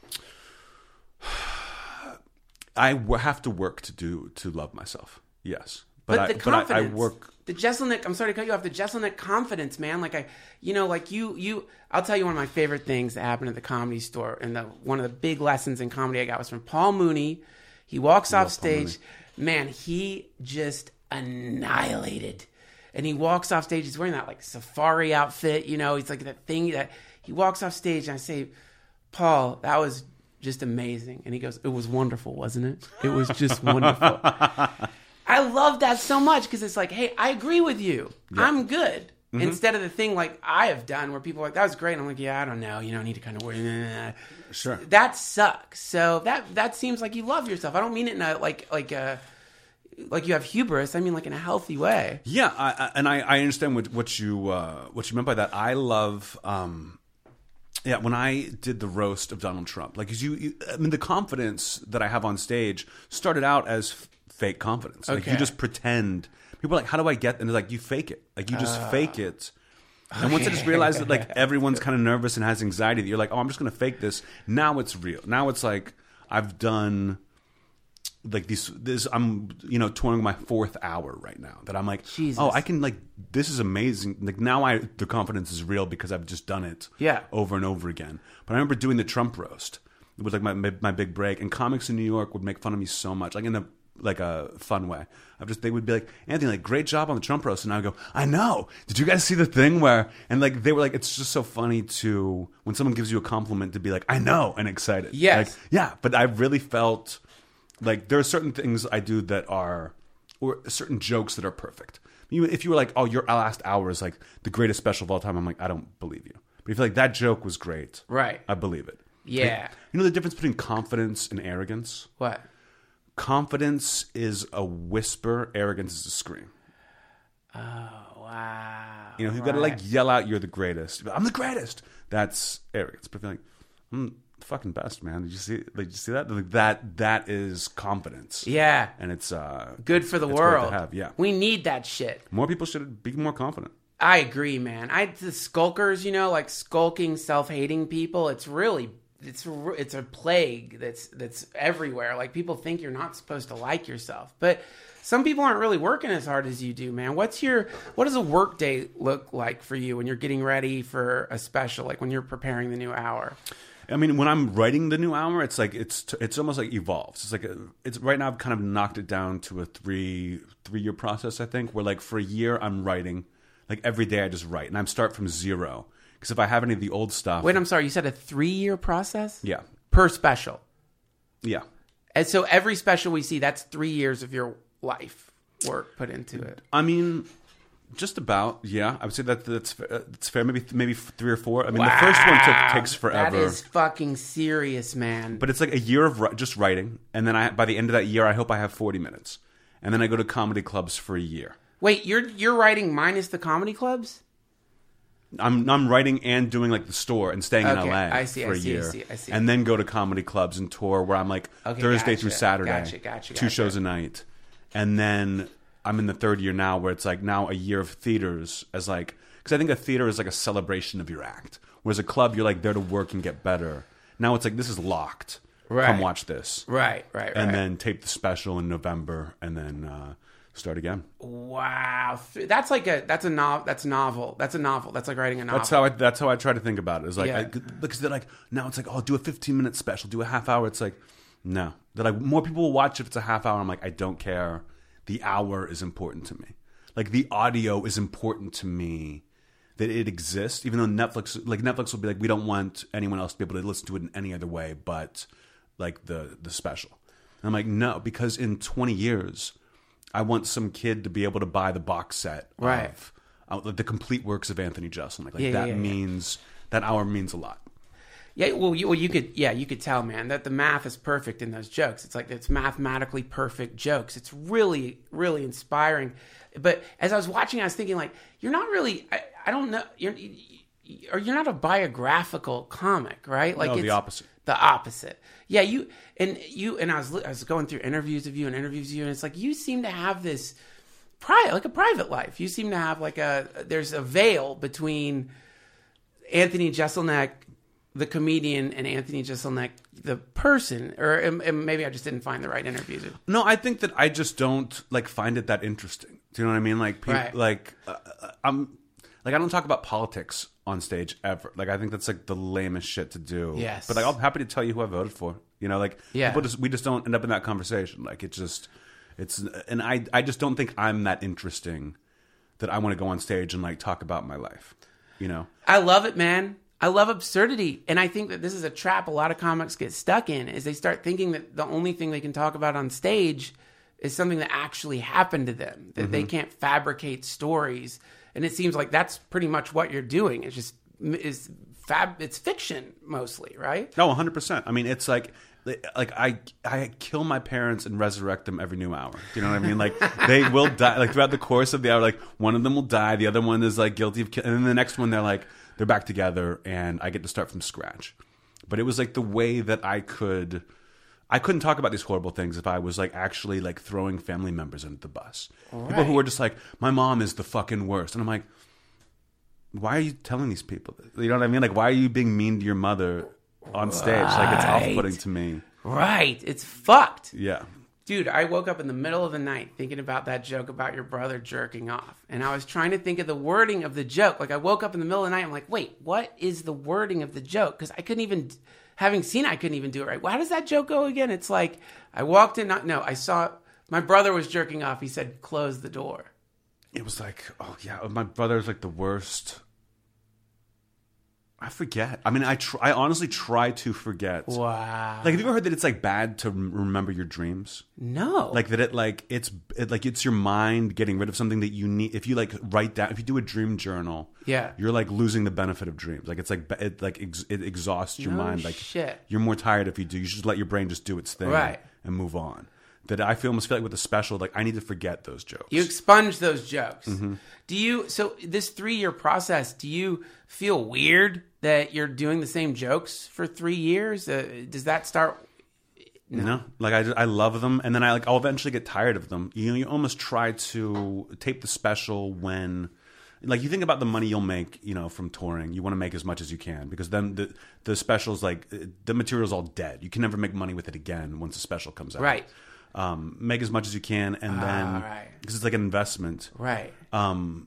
Speaker 4: I have to work to love myself. Yes.
Speaker 1: But the confidence,
Speaker 4: I work.
Speaker 1: The Jeselnik, I'm sorry to cut you off. The Jeselnik confidence, man. Like I'll tell you one of my favorite things that happened at the Comedy Store, and one of the big lessons in comedy I got was from Paul Mooney. He walks off stage, man. He just annihilated, and he walks off stage. He's wearing that like safari outfit, you know. He's like that thing that he walks off stage, and I say, Paul, that was just amazing. And he goes, it was wonderful, wasn't it? It was just wonderful. I love that so much because it's like, hey, I agree with you. Yeah. I'm good. Mm-hmm. Instead of the thing like I have done where people are like, that was great. And I'm like, yeah, I don't know. You know, I need to kind of worry.
Speaker 4: Sure.
Speaker 1: That sucks. So that seems like you love yourself. I don't mean it in a like like you have hubris. I mean, like in a healthy way.
Speaker 4: Yeah, I understand what you meant by that. I love, when I did the roast of Donald Trump, like I mean, the confidence that I have on stage started out as fake confidence. Like you just pretend. People are like, how do I get? And they're like, you fake it. Like you just fake it. And once I just realized that like everyone's kind of nervous and has anxiety, that you're like, oh, I'm just going to fake this. Now it's real. Now it's like I've done like this. I'm touring my 4th hour right now. That I'm like,
Speaker 1: Jesus.
Speaker 4: Oh, I can like this is amazing. Like now the confidence is real because I've just done it over and over again. But I remember doing the Trump roast. It was like my big break, and comics in New York would make fun of me so much, like in a fun way. They would be like, Anthony, like, great job on the Trump roast. And I would go, I know. Did you guys see the thing where, and like, they were like, it's just so funny to, when someone gives you a compliment, to be like, I know, and excited.
Speaker 1: Yes.
Speaker 4: Like, yeah. But I really felt like there are certain things I do that are, or certain jokes that are perfect. If you were like, oh, your last hour is like the greatest special of all time, I'm like, I don't believe you. But if you're like, that joke was great.
Speaker 1: Right.
Speaker 4: I believe it.
Speaker 1: Yeah.
Speaker 4: Like, you know the difference between confidence and arrogance?
Speaker 1: What?
Speaker 4: Confidence is a whisper. Arrogance is a scream.
Speaker 1: Oh, wow.
Speaker 4: You know, you've got to like yell out, "You're the greatest." I'm the greatest. That's arrogance. But if you're like, I'm the fucking best, man. Did you see? Like, did you see that? Like that is confidence.
Speaker 1: Yeah.
Speaker 4: And it's
Speaker 1: good for the
Speaker 4: it's
Speaker 1: world.
Speaker 4: great to have. Yeah.
Speaker 1: We need that shit.
Speaker 4: More people should be more confident.
Speaker 1: I agree, man. The skulkers, like skulking, self-hating people. It's a plague that's everywhere. Like people think you're not supposed to like yourself, but some people aren't really working as hard as you do, man. What does a work day look like for you when you're getting ready for a special, like when you're preparing the new hour?
Speaker 4: I mean, when I'm writing the new hour, it's like it's almost like evolves. It's like it's right now I've kind of knocked it down to a three-year process. I think where like for a year I'm writing, like every day I just write, and I start from zero. Because if I have any of the old stuff...
Speaker 1: Wait, I'm sorry. You said a 3-year process?
Speaker 4: Yeah.
Speaker 1: Per special?
Speaker 4: Yeah.
Speaker 1: And so every special we see, that's 3 years of your life work put into it.
Speaker 4: I mean, just about, yeah. I would say that's fair. Maybe 3 or 4. I mean, The first one takes forever.
Speaker 1: That is fucking serious, man.
Speaker 4: But it's like a year of just writing. And then by the end of that year, I hope I have 40 minutes. And then I go to comedy clubs for a year.
Speaker 1: Wait, you're writing minus the comedy clubs?
Speaker 4: I'm writing and doing like the store and staying in LA for a year.
Speaker 1: I see.
Speaker 4: And then go to comedy clubs and tour where I'm like Thursday through Saturday,
Speaker 1: Gotcha.
Speaker 4: 2 shows a night. And then I'm in the 3rd year now where it's like now a year of theaters as like, because I think a theater is like a celebration of your act. Whereas a club, you're like there to work and get better. Now it's like, this is locked.
Speaker 1: Right.
Speaker 4: Come watch this.
Speaker 1: Right.
Speaker 4: And then tape the special in November and then start again.
Speaker 1: Wow, that's a novel. That's a novel. That's like writing a novel.
Speaker 4: That's how I try to think about it. It's like because they're like now it's like, oh, do a 15-minute special, do a half hour. It's like no, they're like more people will watch if it's a half hour. I'm like, I don't care. The hour is important to me. Like the audio is important to me. That it exists, even though Netflix will be like, we don't want anyone else to be able to listen to it in any other way, but like the special. And I'm like, no, because in 20 years. I want some kid to be able to buy the box set of the complete works of Anthony Jeselnik. Means that hour means a lot.
Speaker 1: Yeah, well, you could tell, man, that the math is perfect in those jokes. It's like it's mathematically perfect jokes. It's really, really inspiring. But as I was watching, I was thinking, like, you're not really. I don't know. You're not a biographical comic, right? Like,
Speaker 4: no,
Speaker 1: it's
Speaker 4: the opposite.
Speaker 1: The opposite. Yeah, and I was going through interviews of you, and it's like you seem to have this a private life. You seem to have there's a veil between Anthony Jeselnik, the comedian, and Anthony Jeselnik, the person. Or maybe I just didn't find the right interviews.
Speaker 4: No, I think that I just don't find it that interesting. Do you know what I mean? Like people,
Speaker 1: right.
Speaker 4: I don't talk about politics on stage ever. Like I think that's like the lamest shit to do.
Speaker 1: Yes.
Speaker 4: But like I'm happy to tell you who I voted for. We just don't end up in that conversation. Like and I just don't think I'm that interesting that I want to go on stage and like talk about my life.
Speaker 1: I love it, man. I love absurdity. And I think that this is a trap a lot of comics get stuck in, is they start thinking that the only thing they can talk about on stage is something that actually happened to them, that they can't fabricate stories. And it seems like that's pretty much what you're doing. It's just it's fiction mostly, right?
Speaker 4: No, 100%. I mean, it's like like I kill my parents and resurrect them every new hour. Do you know what I mean? Like they will die like throughout the course of the hour. Like one of them will die, the other one is like guilty of and then the next one they're back together, and I get to start from scratch. But it was like the way that I couldn't talk about these horrible things if I was like actually like throwing family members under the bus. Right. People who were just like, my mom is the fucking worst, and I'm like, why are you telling these people this? You know what I mean? Like, why are you being mean to your mother on stage? Like, it's off-putting to me.
Speaker 1: Right. It's fucked.
Speaker 4: Yeah.
Speaker 1: Dude, I woke up in the middle of the night thinking about that joke about your brother jerking off. And I was trying to think of the wording of the joke. Like, I woke up in the middle of the night, I'm like, wait, what is the wording of the joke? Because I couldn't even, having seen it, I couldn't even do it right. Well, how does that joke go again? It's like, I walked in, I saw, my brother was jerking off. He said, close the door.
Speaker 4: It was like, oh yeah, my brother's like the worst. I forget. I mean, I honestly try to forget.
Speaker 1: Wow.
Speaker 4: Like, have you ever heard that it's like bad to remember your dreams?
Speaker 1: No.
Speaker 4: Like that it's your mind getting rid of something that you need. If you like write down, if you do a dream journal,
Speaker 1: yeah,
Speaker 4: you're like losing the benefit of dreams. Like it's like it exhausts your mind. Like
Speaker 1: shit.
Speaker 4: You're more tired if you do. You should just let your brain just do its thing,
Speaker 1: right,
Speaker 4: and move on. That I almost feel like with the special, like I need to forget those jokes.
Speaker 1: You expunge those jokes.
Speaker 4: Mm-hmm.
Speaker 1: So this 3-year process, do you feel weird that you're doing the same jokes for 3 years? Does that start?
Speaker 4: No. Like I love them, and then I'll eventually get tired of them. You almost try to tape the special when, like, you think about the money you'll make, from touring. You want to make as much as you can, because then the special's like the material's all dead. You can never make money with it again once the special comes out.
Speaker 1: Right.
Speaker 4: Make as much as you can, and then because it's like an investment.
Speaker 1: Right.
Speaker 4: What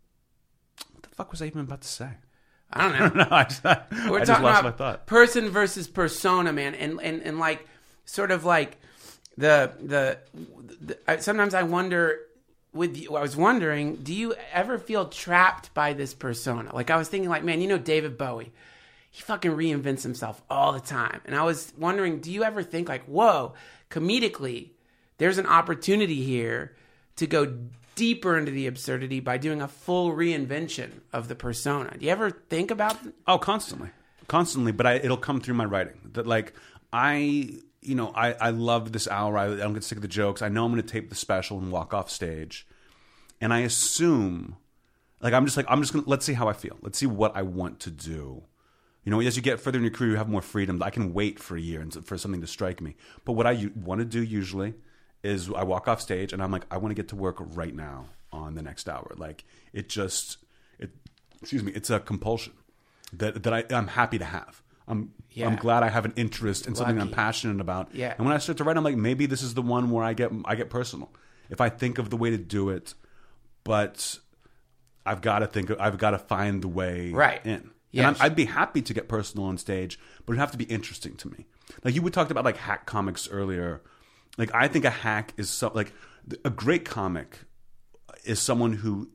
Speaker 4: the fuck was I even about to say?
Speaker 1: I don't know.
Speaker 4: I just lost my thought.
Speaker 1: Person versus persona, man, and like sort of like the sometimes I wonder. I was wondering, do you ever feel trapped by this persona? Like, I was thinking, like, man, David Bowie, he fucking reinvents himself all the time, and I was wondering, do you ever think like, whoa, comedically, there's an opportunity here to go deeper into the absurdity by doing a full reinvention of the persona? Do you ever think about that?
Speaker 4: Oh, constantly, but it'll come through my writing. That like I love this hour. I don't get sick of the jokes. I know I'm going to tape the special and walk off stage, and I assume, like, I'm just going to, let's see how I feel. Let's see what I want to do. As you get further in your career, you have more freedom. I can wait for a year for something to strike me. But what I want to do usually is I walk off stage and I'm like, I want to get to work right now on the next hour. Like, it's a compulsion that I'm happy to have. I'm glad I have an interest in something I'm passionate about. Yeah. And when I start to write, I'm like, maybe this is the one where I get personal. If I think of the way to do it, but I've got to find the way in. Yeah, and I'd be happy to get personal on stage, but it'd have to be interesting to me. Like, you talked about like hack comics earlier. Like, I think a hack is like a great comic is someone who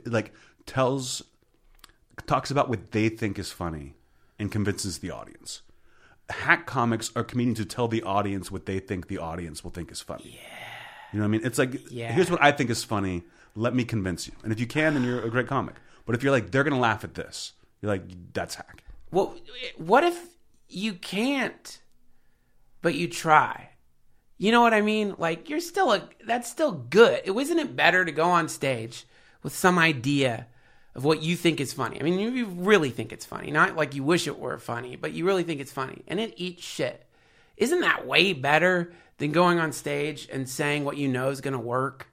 Speaker 4: talks about what they think is funny and convinces the audience. Hack comics are comedians who tell the audience what they think the audience will think is funny. Yeah, you know what I mean? It's like, here's what I think is funny. Let me convince you. And if you can, then you're a great comic. But if you're like, they're gonna laugh at this, you're like, that's hack.
Speaker 1: Well, what if you can't, but you try? You know what I mean? Like, that's still good. Isn't it better to go on stage with some idea of what you think is funny? I mean, you really think it's funny. Not like you wish it were funny, but you really think it's funny. And it eats shit. Isn't that way better than going on stage and saying what you know is going to work?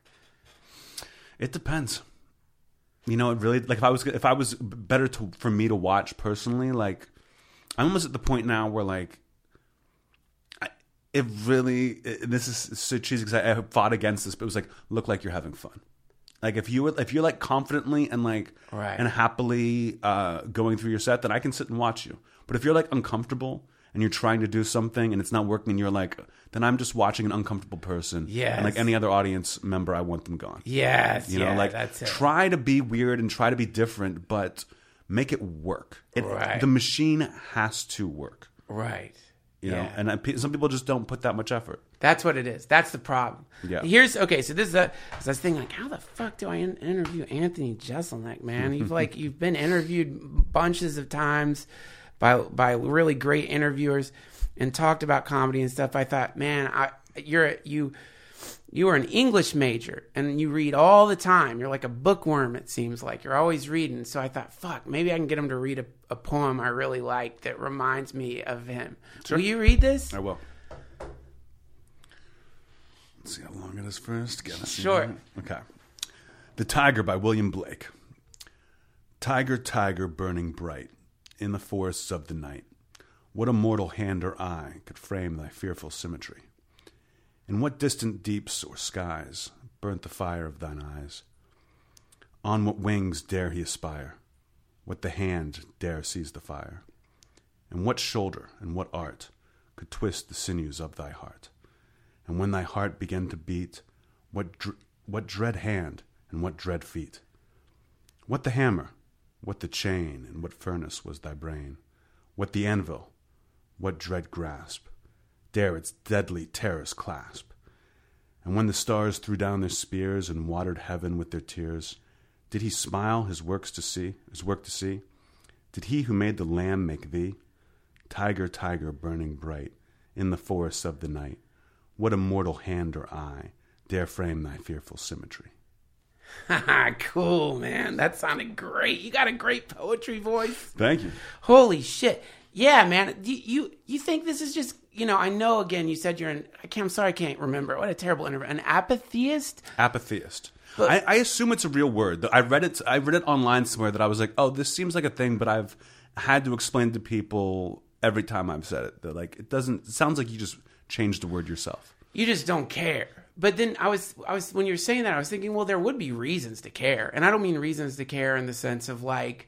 Speaker 4: It depends. It really, like, if I was better for me to watch personally, like, I'm almost at the point now where, like, this is so cheesy because I fought against this, but it was like, look like you're having fun. Like, if you're like confidently and like and happily going through your set, then I can sit and watch you. But if you're like uncomfortable and you're trying to do something and it's not working, and you're like, then I'm just watching an uncomfortable person. Yes. And like any other audience member, I want them gone.
Speaker 1: Yes. That's it.
Speaker 4: Try to be weird and try to be different, but make it work. The machine has to work.
Speaker 1: Right.
Speaker 4: You know, and some people just don't put that much effort.
Speaker 1: That's what it is. That's the problem.
Speaker 4: Yeah.
Speaker 1: So this is because I was thinking, like, how the fuck do I interview Anthony Jeselnik, man? You've been interviewed bunches of times by really great interviewers, and talked about comedy and stuff, I thought, man, you are an English major and you read all the time. You're like a bookworm, it seems like. You're always reading. So I thought, fuck, maybe I can get him to read a poem I really like that reminds me of him.
Speaker 4: Sure.
Speaker 1: Will you read this?
Speaker 4: I will. Let's see how long it is first.
Speaker 1: Sure.
Speaker 4: Okay. The Tiger by William Blake. Tiger, tiger, burning bright in the forests of the night. What a mortal hand or eye could frame thy fearful symmetry? In what distant deeps or skies burnt the fire of thine eyes? On what wings dare he aspire? What the hand dare seize the fire? And what shoulder and what art could twist the sinews of thy heart? And when thy heart began to beat, what dread hand and what dread feet? What the hammer, what the chain, and what furnace was thy brain? What the anvil, what dread grasp dare its deadly terrors clasp? And when the stars threw down their spears and watered heaven with their tears, did he smile his work to see? Did he who made the lamb make thee? Tiger, tiger, burning bright in the forests of the night, what a mortal hand or eye dare frame thy fearful symmetry?
Speaker 1: Cool, man. That sounded great. You got a great poetry voice.
Speaker 4: Thank you.
Speaker 1: Holy shit. Yeah, man. You think this is just, I know, again, you said I'm sorry, I can't remember. What a terrible interview. An apatheist?
Speaker 4: Apatheist. I assume it's a real word. I read it online somewhere that I was like, oh, this seems like a thing, but I've had to explain to people every time I've said it. That like, it sounds like you just changed the word yourself.
Speaker 1: You just don't care. But then I was when you were saying that, I was thinking, well, there would be reasons to care. And I don't mean reasons to care in the sense of like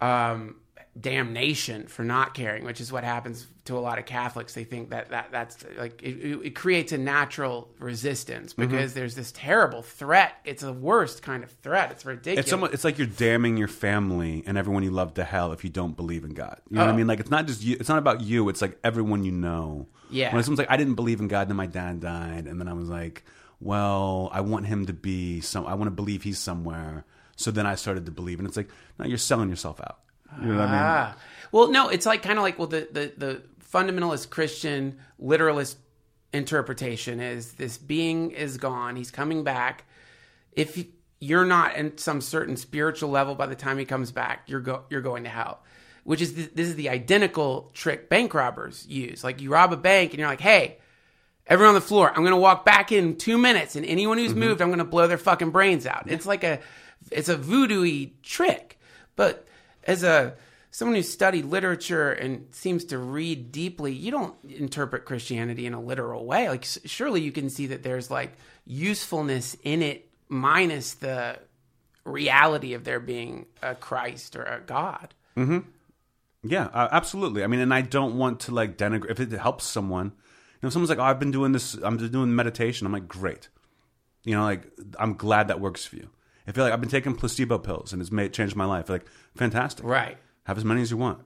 Speaker 1: damnation for not caring, which is what happens to a lot of Catholics. They think that's like it creates a natural resistance because there's this terrible threat. It's the worst kind of threat. It's ridiculous.
Speaker 4: It's like you're damning your family and everyone you love to hell if you don't believe in God. You know what I mean? Like, it's not just you. It's not about you. It's like everyone you know.
Speaker 1: Yeah.
Speaker 4: When someone's like, I didn't believe in God, then my dad died, and then I was like, well, I want him to be I want to believe he's somewhere. So then I started to believe, and it's like, no, you're selling yourself out. You know what I mean?
Speaker 1: Well, no, it's like kind of like, well, the fundamentalist Christian literalist interpretation is this being is gone. He's coming back. If you're not in some certain spiritual level by the time he comes back, you're going to hell. Which is this is the identical trick bank robbers use. Like, you rob a bank and you're like, hey, everyone on the floor, I'm going to walk back in 2 minutes, and anyone who's moved, I'm going to blow their fucking brains out. Yeah. It's a voodoo-y trick. But as someone who's studied literature and seems to read deeply, you don't interpret Christianity in a literal way. Like, surely you can see that there's like usefulness in it minus the reality of there being a Christ or a God.
Speaker 4: Mm-hmm. Yeah, absolutely. I mean, and I don't want to like denigrate if it helps someone. Someone's like, oh, I've been doing this, I'm just doing meditation. I'm like, great. Like, I'm glad that works for you. I feel like I've been taking placebo pills and it's changed my life. Like, fantastic.
Speaker 1: Right.
Speaker 4: Have as many as you want.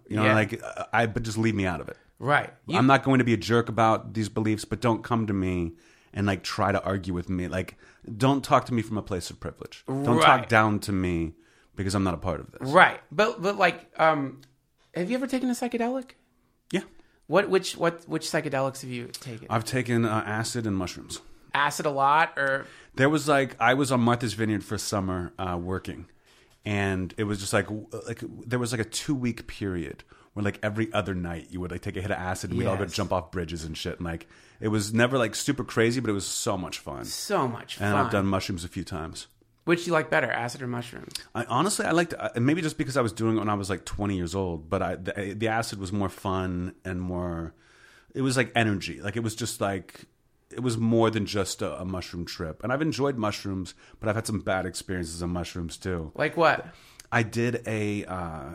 Speaker 4: But just leave me out of it.
Speaker 1: Right.
Speaker 4: I'm not going to be a jerk about these beliefs, but don't come to me and like try to argue with me. Like, don't talk to me from a place of privilege. Don't talk down to me because I'm not a part of this.
Speaker 1: Right. But like, have you ever taken a psychedelic?
Speaker 4: Yeah.
Speaker 1: Which psychedelics have you taken?
Speaker 4: I've taken acid and mushrooms.
Speaker 1: Acid a lot, or
Speaker 4: there was like I was on Martha's Vineyard for summer working, and it was just like there was like a 2-week period where like every other night you would like take a hit of acid and we'd all go jump off bridges and shit, and like it was never like super crazy, but it was so much fun.
Speaker 1: So much fun.
Speaker 4: And I've done mushrooms a few times.
Speaker 1: Which do you like better, acid or mushrooms?
Speaker 4: I liked maybe just because I was doing it when I was like 20 years old, but the acid was more fun and more. It was like energy, like it was just like it was more than just a mushroom trip. And I've enjoyed mushrooms, but I've had some bad experiences on mushrooms too.
Speaker 1: Like what?
Speaker 4: I did it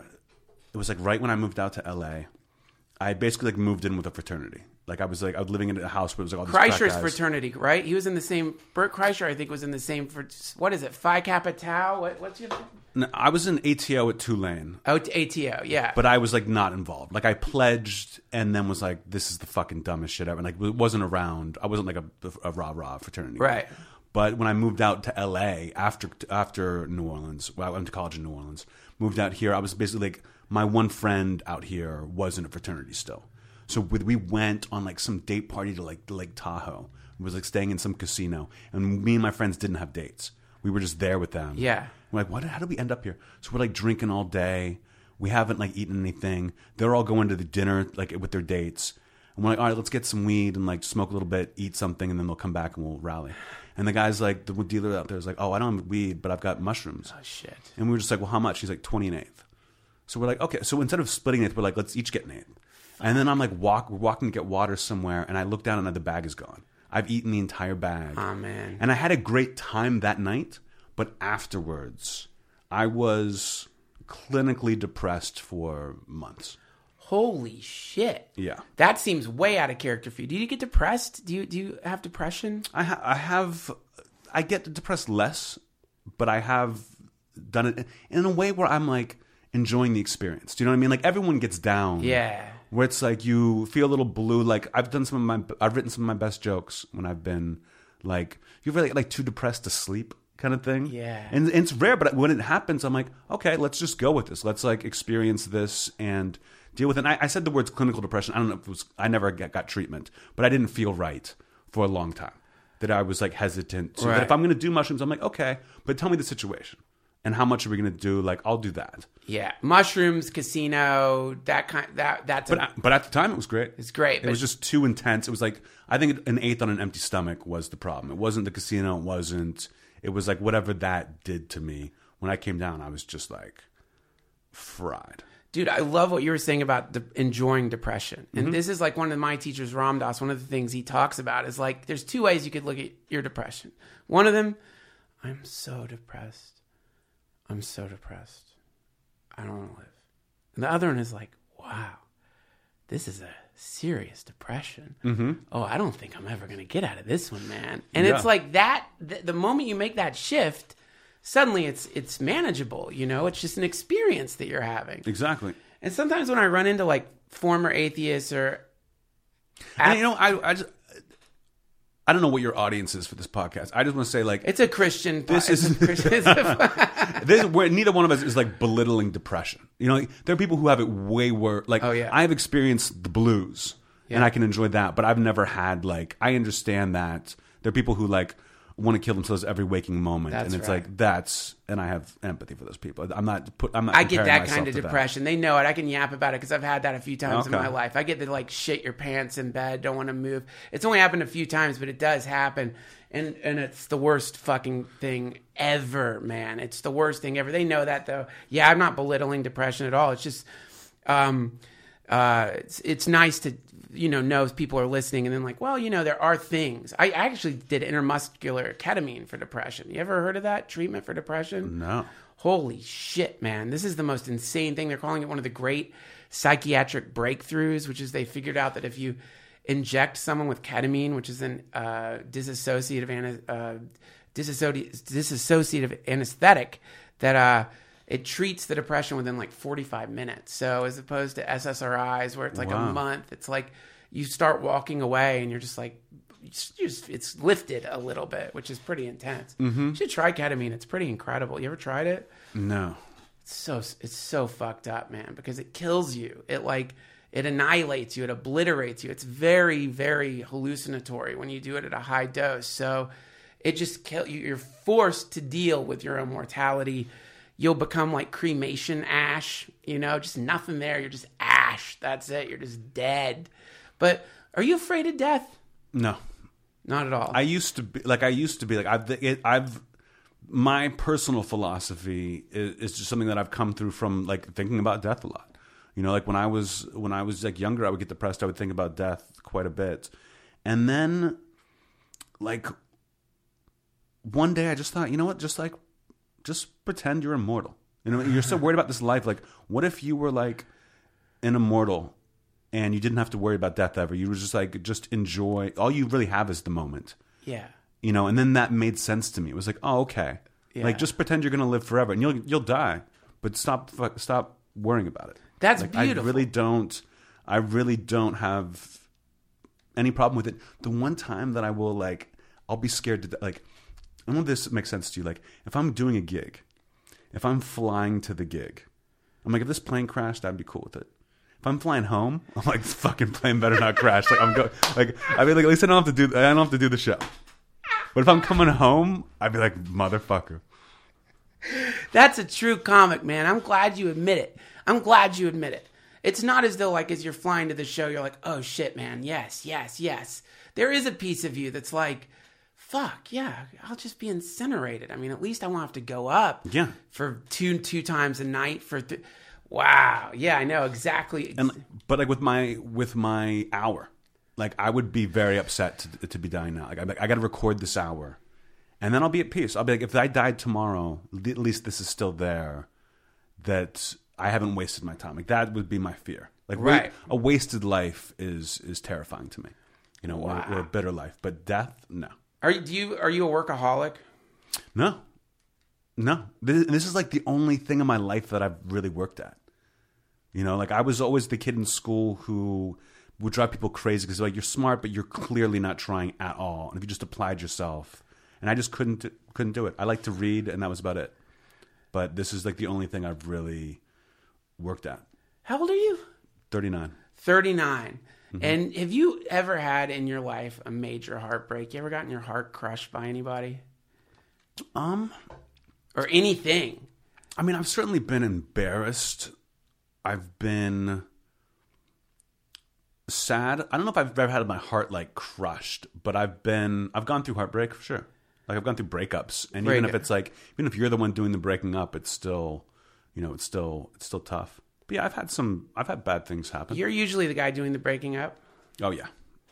Speaker 4: was like right when I moved out to LA. I basically like moved in with a fraternity. Like I was living in a house where it was like all these crack
Speaker 1: Kreischer's
Speaker 4: guys.
Speaker 1: fraternity, right? He was in the same. Bert Kreischer, I think, was in the same. What is it? Phi Kappa Tau. What's your?
Speaker 4: No, I was in ATO at Tulane.
Speaker 1: Oh, ATO, yeah.
Speaker 4: But I was like not involved. Like I pledged and then was like, "This is the fucking dumbest shit ever." And like it wasn't around. I wasn't like a rah fraternity,
Speaker 1: right?
Speaker 4: But when I moved out to LA after New Orleans, well, I went to college in New Orleans. Moved out here. I was basically like my one friend out here was in a fraternity still. So we went on like some date party to like Lake Tahoe. We was like staying in some casino, and me and my friends didn't have dates. We were just there with them.
Speaker 1: Yeah.
Speaker 4: We're like, how did we end up here? So we're like drinking all day. We haven't like eaten anything. They're all going to the dinner like with their dates. And we're like, all right, let's get some weed and like smoke a little bit, eat something, and then they'll come back and we'll rally. And the guy's like, the dealer out there is like, oh, I don't have weed, but I've got mushrooms.
Speaker 1: Oh, shit.
Speaker 4: And we were just like, well, how much? He's like, 20 an eighth. So we're like, okay. So instead of splitting it, we're like, let's each get an eighth. And then I'm like, we're walking to get water somewhere, and I look down and the bag is gone. I've eaten the entire bag.
Speaker 1: Oh, man.
Speaker 4: And I had a great time that night, but afterwards, I was clinically depressed for months.
Speaker 1: Holy shit.
Speaker 4: Yeah.
Speaker 1: That seems way out of character for you. Do you get depressed? Do you have depression?
Speaker 4: I get depressed less, but I have done it in a way where I'm like enjoying the experience. Do you know what I mean? Like everyone gets down.
Speaker 1: Yeah.
Speaker 4: Where it's like you feel a little blue. Like I've written some of my best jokes when I've been like, you're really like too depressed to sleep kind of thing.
Speaker 1: Yeah.
Speaker 4: And it's rare, but when it happens, I'm like, okay, let's just go with this. Let's like experience this and deal with it. And I said the words clinical depression. I don't know if it was, I never got treatment, but I didn't feel right for a long time. That I was like hesitant. So
Speaker 1: Right.
Speaker 4: that if I'm going to do mushrooms, I'm like, okay, but tell me the situation. And how much are we going to do? Like, I'll do that.
Speaker 1: Yeah. Mushrooms, casino, that's
Speaker 4: But at the time, it was great.
Speaker 1: it's great.
Speaker 4: It was just too intense. It was like, I think an eighth on an empty stomach was the problem. It wasn't the casino. It was like whatever that did to me. When I came down, I was just like fried.
Speaker 1: Dude, I love what you were saying about enjoying depression. And
Speaker 4: Mm-hmm.
Speaker 1: this is like one of my teachers, Ram Dass, one of the things he talks about is like, there's two ways you could look at your depression. One of them, I'm so depressed. I'm so depressed. I don't want to live. And the other one is like, wow, this is a serious depression. Mm-hmm. Oh, I don't think I'm ever going to get out of this one, man. And
Speaker 4: Yeah.
Speaker 1: it's like that, the moment you make that shift, suddenly it's manageable, you know? It's just an experience that you're having.
Speaker 4: Exactly.
Speaker 1: And sometimes when I run into like former atheists or...
Speaker 4: And you know, I don't know what your audience is for this podcast. I just want to say, like,
Speaker 1: It's a Christian...
Speaker 4: This
Speaker 1: it's
Speaker 4: is-
Speaker 1: a Christian
Speaker 4: where neither one of us is like belittling depression. You know, like, there are people who have it way worse. Like,
Speaker 1: Oh, yeah.
Speaker 4: I've experienced the blues, and I can enjoy that, but I've never had like. I understand that there are people who like want to kill themselves every waking moment,
Speaker 1: That's
Speaker 4: and it's
Speaker 1: right.
Speaker 4: like and I have empathy for those people. I'm not.
Speaker 1: I get
Speaker 4: comparing
Speaker 1: that
Speaker 4: myself
Speaker 1: kind of
Speaker 4: to that.
Speaker 1: depression. They know it. I can yap about it because I've had that a few times in
Speaker 4: Okay.
Speaker 1: my life. I get to like shit your pants in bed, don't want to move. It's only happened a few times, but it does happen. And it's the worst fucking thing ever, man. It's the worst thing ever. They know that though. Yeah, I'm not belittling depression at all. It's just it's nice to know people are listening and then like, well, there are things. I actually did intramuscular ketamine for depression. You ever heard of that treatment for depression?
Speaker 4: No.
Speaker 1: Holy shit, man. This is the most insane thing. They're calling it one of the great psychiatric breakthroughs, which is they figured out that if you inject someone with ketamine, which is an dissociative anesthetic, that it treats the depression within like 45 minutes. So as opposed to SSRIs where it's like a
Speaker 4: Wow.
Speaker 1: month, it's like you start walking away and you're just like, it's lifted a little bit, which is pretty intense. Mm-hmm. You should try ketamine. It's pretty incredible. You ever tried it?
Speaker 4: No.
Speaker 1: It's so fucked up, man, because it kills you. It annihilates you. It obliterates you. It's very, very hallucinatory when you do it at a high dose. So it just kills you. You're forced to deal with your own mortality. You'll become like cremation ash, just nothing there. You're just ash. That's it. You're just dead. But are you afraid of death?
Speaker 4: No.
Speaker 1: Not at all.
Speaker 4: I used to be like my personal philosophy is just something that I've come through from like thinking about death a lot. Like when I was like younger, I would get depressed. I would think about death quite a bit, and then like one day I just thought, you know what, just pretend you're immortal. You're so worried about this life. Like, what if you were like an immortal and you didn't have to worry about death ever? You were just enjoy. All you really have is the moment.
Speaker 1: yeah.
Speaker 4: And then that made sense to me. It was like, oh, okay.
Speaker 1: Yeah.
Speaker 4: Like, just pretend you're going to live forever, and you'll die, but stop worrying about it.
Speaker 1: That's
Speaker 4: Like,
Speaker 1: beautiful.
Speaker 4: I really don't have any problem with it. The one time that I'll be scared to, like, I don't know if this makes sense to you. Like, if I'm doing a gig, if I'm flying to the gig, I'm like, if this plane crashed, I'd be cool with it. If I'm flying home, I'm like, fucking plane better not crash. Like I'm go, like I mean, like at least I don't have to do the show. But if I'm coming home, I'd be like, motherfucker.
Speaker 1: That's a true comic, man. I'm glad you admit it. It's not as though, like, as you're flying to the show, you're like, oh shit, man, yes. There is a piece of you that's like, fuck, yeah, I'll just be incinerated. I mean, at least I won't have to go up for two times a night for wow. Yeah, I know exactly.
Speaker 4: But like with my hour, like I would be very upset to be dying now. Like I got to record this hour, and then I'll be at peace. I'll be like, if I died tomorrow, at least this is still there. That I haven't wasted my time. Like that would be my fear. Like a wasted life is terrifying to me. You know, or a bitter life. But death, no.
Speaker 1: Are you a workaholic?
Speaker 4: No. This is like the only thing in my life that I've really worked at. You know, like I was always the kid in school who would drive people crazy because like you're smart, but you're clearly not trying at all. And if you just applied yourself, and I just couldn't do it. I like to read, and that was about it. But this is like the only thing I've really worked at.
Speaker 1: How old are you?
Speaker 4: 39.
Speaker 1: 39. Mm-hmm. And have you ever had in your life a major heartbreak? You ever gotten your heart crushed by anybody? Or anything?
Speaker 4: I mean, I've certainly been embarrassed. I've been sad. I don't know if I've ever had my heart like crushed, but I've gone through heartbreak for sure. Like I've gone through breakups, and even if it's like, even if you're the one doing the breaking up, it's still, you know, it's still tough. But yeah, I've had bad things happen.
Speaker 1: You're usually the guy doing the breaking up.
Speaker 4: Oh yeah.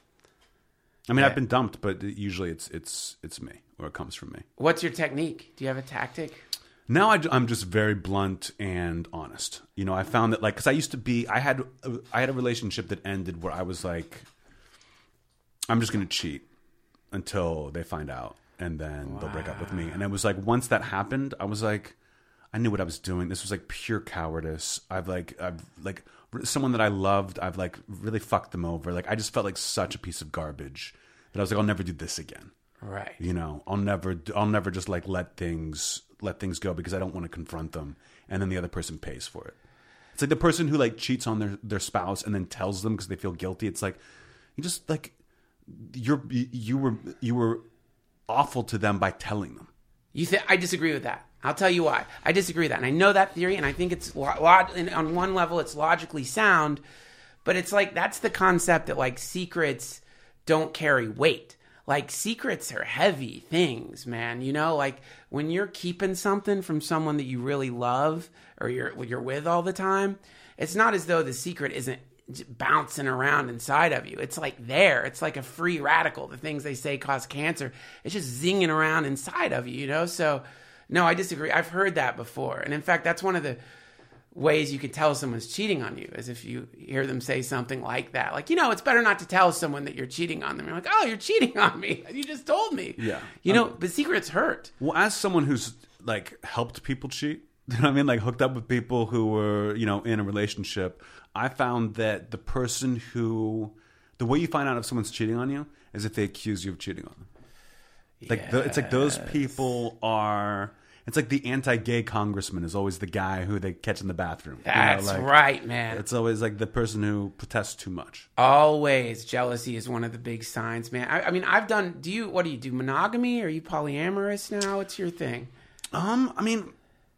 Speaker 4: I mean, I've been dumped, but usually it's me, or it comes from me.
Speaker 1: What's your technique? Do you have a tactic?
Speaker 4: Now I'm just very blunt and honest. You know, I found that like, because I had a relationship that ended where I was like, I'm just going to cheat until they find out, and then they'll break up with me. And it was like, once that happened, I was like, I knew what I was doing. This was like pure cowardice. I've like someone that I loved, I've like really fucked them over. Like I just felt like such a piece of garbage that I was like, I'll never do this again.
Speaker 1: Right.
Speaker 4: You know, I'll never just like let things go because I don't want to confront them, and then the other person pays for it. It's like the person who like cheats on their spouse and then tells them because they feel guilty. It's like you just like you were awful to them by telling them.
Speaker 1: I disagree with that. I'll tell you why. I disagree with that. And I know that theory, and I think it's on one level it's logically sound, but it's like that's the concept that like secrets don't carry weight. Like secrets are heavy things, man. You know, like when you're keeping something from someone that you really love or you're with all the time, it's not as though the secret isn't bouncing around inside of you. It's like there. It's like a free radical. The things they say cause cancer. It's just zinging around inside of you, you know? So, no, I disagree. I've heard that before. And in fact, that's one of the ways you can tell someone's cheating on you, is if you hear them say something like that. Like, you know, it's better not to tell someone that you're cheating on them. You're like, oh, you're cheating on me. You just told me.
Speaker 4: Yeah.
Speaker 1: You know, but secrets hurt.
Speaker 4: Well, as someone who's like helped people cheat, you know what I mean? Like hooked up with people who were, you know, in a relationship, I found that the way you find out if someone's cheating on you is if they accuse you of cheating on them. Like it's like those people are. It's like the anti-gay congressman is always the guy who they catch in the bathroom.
Speaker 1: That's right, man.
Speaker 4: It's always like the person who protests too much.
Speaker 1: Always. Jealousy is one of the big signs, man. I mean, what do you do? Monogamy? Are you polyamorous now? What's your thing?
Speaker 4: I mean,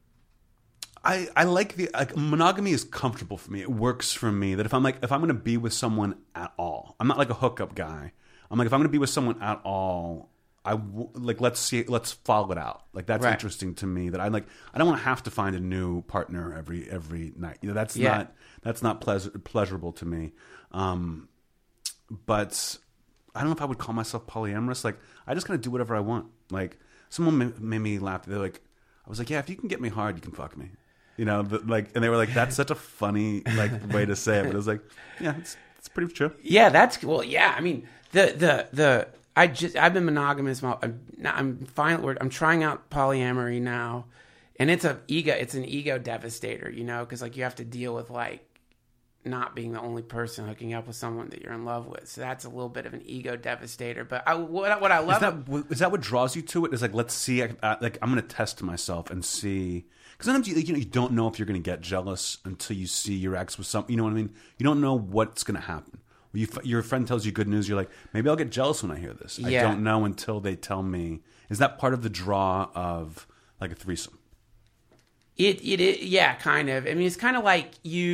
Speaker 4: I like monogamy is comfortable for me. It works for me that if I'm going to be with someone at all, I'm not like a hookup guy. I'm like, if I'm going to be with someone at all, let's follow it out. Like that's interesting to me. That I don't want to have to find a new partner every night. You know, that's not pleasurable to me. But I don't know if I would call myself polyamorous. Like I just kind of do whatever I want. Like someone made me laugh. They're like, I was like, yeah, if you can get me hard, you can fuck me. You know, and they were like, that's such a funny like way to say it. But I was like, yeah, it's pretty true.
Speaker 1: Yeah, yeah. I mean, I've been monogamous. I'm trying out polyamory now, and it's an ego devastator, you know, because like you have to deal with like not being the only person hooking up with someone that you're in love with. So that's a little bit of an ego devastator. But what I love
Speaker 4: is that what draws you to it? Is like, let's see, like I'm going to test myself and see. Because sometimes you don't know if you're going to get jealous until you see your ex with some. You know what I mean? You don't know what's going to happen. Your friend tells you good news. You're like, maybe I'll get jealous when I hear this.
Speaker 1: Yeah.
Speaker 4: I don't know until they tell me. Is that part of the draw of like a threesome?
Speaker 1: Yeah, kind of. I mean, it's kind of like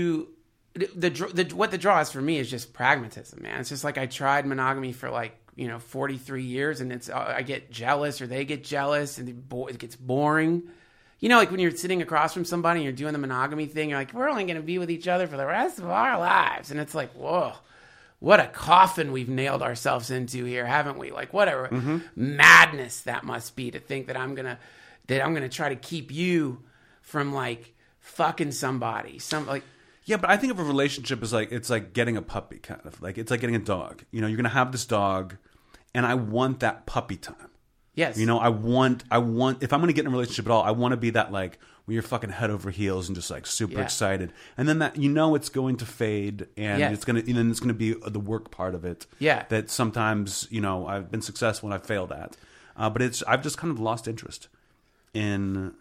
Speaker 1: what the draw is for me is just pragmatism, man. It's just like I tried monogamy for 43 years, and I get jealous or they get jealous, and it gets boring. Like when you're sitting across from somebody and you're doing the monogamy thing, you're like, we're only going to be with each other for the rest of our lives. And it's like, whoa, what a coffin we've nailed ourselves into here, haven't we? Like, whatever madness that must be to think that I'm going to try to keep you from like fucking somebody.
Speaker 4: Yeah, but I think of a relationship as like, it's like getting a puppy, kind of. Like, it's like getting a dog. You're going to have this dog, and I want that puppy time.
Speaker 1: Yes.
Speaker 4: I want, if I'm going to get in a relationship at all, I want to be that like, when you're fucking head over heels and just like super excited. And then that, it's going to fade, and it's going to be the work part of it.
Speaker 1: Yeah.
Speaker 4: That sometimes, I've been successful and I've failed at. But I've just kind of lost interest in,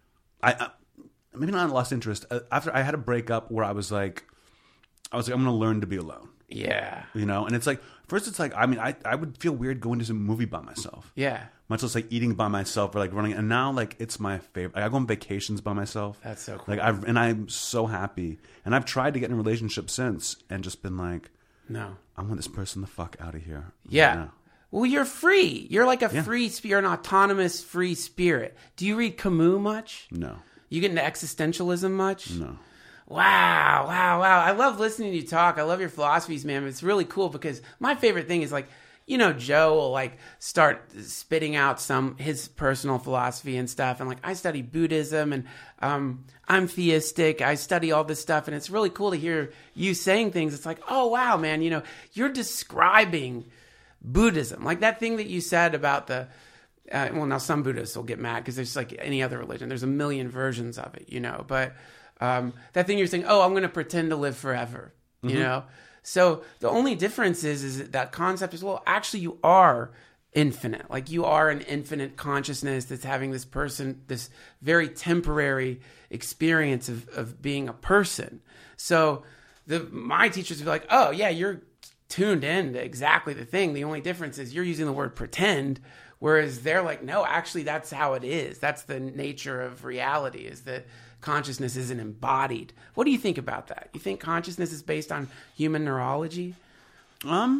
Speaker 4: maybe not lost interest. After I had a breakup where I was like, I'm going to learn to be alone.
Speaker 1: Yeah.
Speaker 4: And it's like, first it's like, I mean, I would feel weird going to some movie by myself.
Speaker 1: Yeah.
Speaker 4: Much less like eating by myself or like running. And now like it's my favorite. Like, I go on vacations by myself.
Speaker 1: That's so cool.
Speaker 4: Like I'm so happy. And I've tried to get in a relationship since and just been like,
Speaker 1: no,
Speaker 4: I want this person the fuck out of here.
Speaker 1: Yeah.
Speaker 4: Right.
Speaker 1: Well, you're free. You're like a free spirit, you're an autonomous free spirit. Do you read Camus much? No. You get into existentialism much?
Speaker 4: No.
Speaker 1: Wow. I love listening to you talk. I love your philosophies, man. It's really cool because my favorite thing is like, Joe will like start spitting out his personal philosophy and stuff. And like, I study Buddhism and I'm theistic. I study all this stuff. And it's really cool to hear you saying things. It's like, oh, wow, man, you're describing Buddhism. Like that thing that you said about now some Buddhists will get mad because there's like any other religion. There's a million versions of it, but that thing you're saying, oh, I'm going to pretend to live forever, So the only difference is that concept is, well, actually you are infinite. Like you are an infinite consciousness that's having this very temporary experience of being a person. So my teachers would be like, oh yeah, you're tuned in to exactly the thing. The only difference is you're using the word pretend, whereas they're like, no, actually that's how it is. That's the nature of reality, is that consciousness isn't embodied. What do you think about that? You think consciousness is based on human neurology?
Speaker 4: I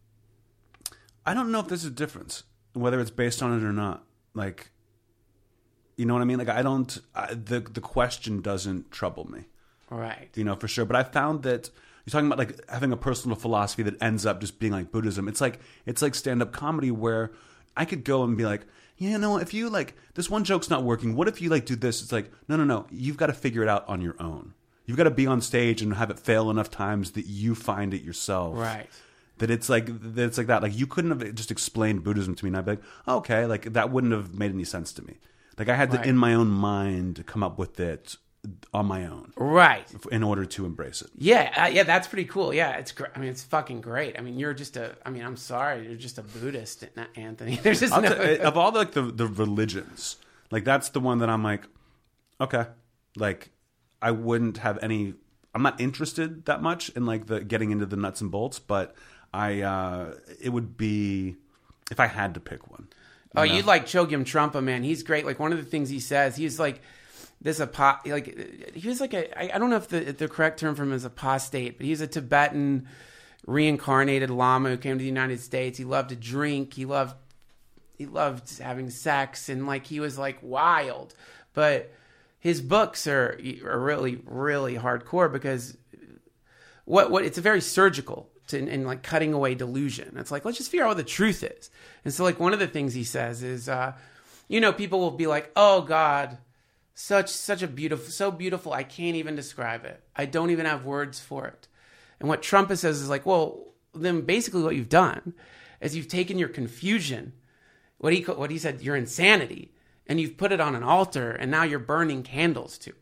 Speaker 4: don't know if there's a difference, whether it's based on it or not. Like, you know what I mean? Like, the question doesn't trouble me.
Speaker 1: Right.
Speaker 4: For sure. But I found that you're talking about like having a personal philosophy that ends up just being like Buddhism. It's like stand-up comedy where I could go and be like, if you like this one joke's not working, what if you like do this? It's like, no. You've got to figure it out on your own. You've got to be on stage and have it fail enough times that you find it yourself.
Speaker 1: Right.
Speaker 4: That it's like that. Like you couldn't have just explained Buddhism to me and I'd be like, oh, okay, like that wouldn't have made any sense to me. Like I had to, in my own mind, come up with it on my own.
Speaker 1: Right.
Speaker 4: In order to embrace it.
Speaker 1: Yeah, that's pretty cool. Yeah, it's great. I mean, it's fucking great. I mean, I'm sorry, you're just a Buddhist, Anthony. There's just
Speaker 4: of all the religions, like that's the one that I'm like, okay, like I wouldn't have any. I'm not interested that much in like the getting into the nuts and bolts, but it would be if I had to pick one.
Speaker 1: You'd like Chogyam Trungpa, man. He's great. Like one of the things he says, he's like. He was like I don't know if the correct term for him is apostate, but he's a Tibetan reincarnated lama who came to the United States. He loved to drink. He loved having sex, and like he was like wild. But his books are really, really hardcore because what it's a very surgical and like cutting away delusion. It's like, let's just figure out what the truth is. And so like one of the things he says is, people will be like, oh God, such a beautiful, I can't even describe it. I don't even have words for it. And what Trungpa says is like, well, then basically what you've done is you've taken your confusion, what he said, your insanity, and you've put it on an altar, and now you're burning candles to it.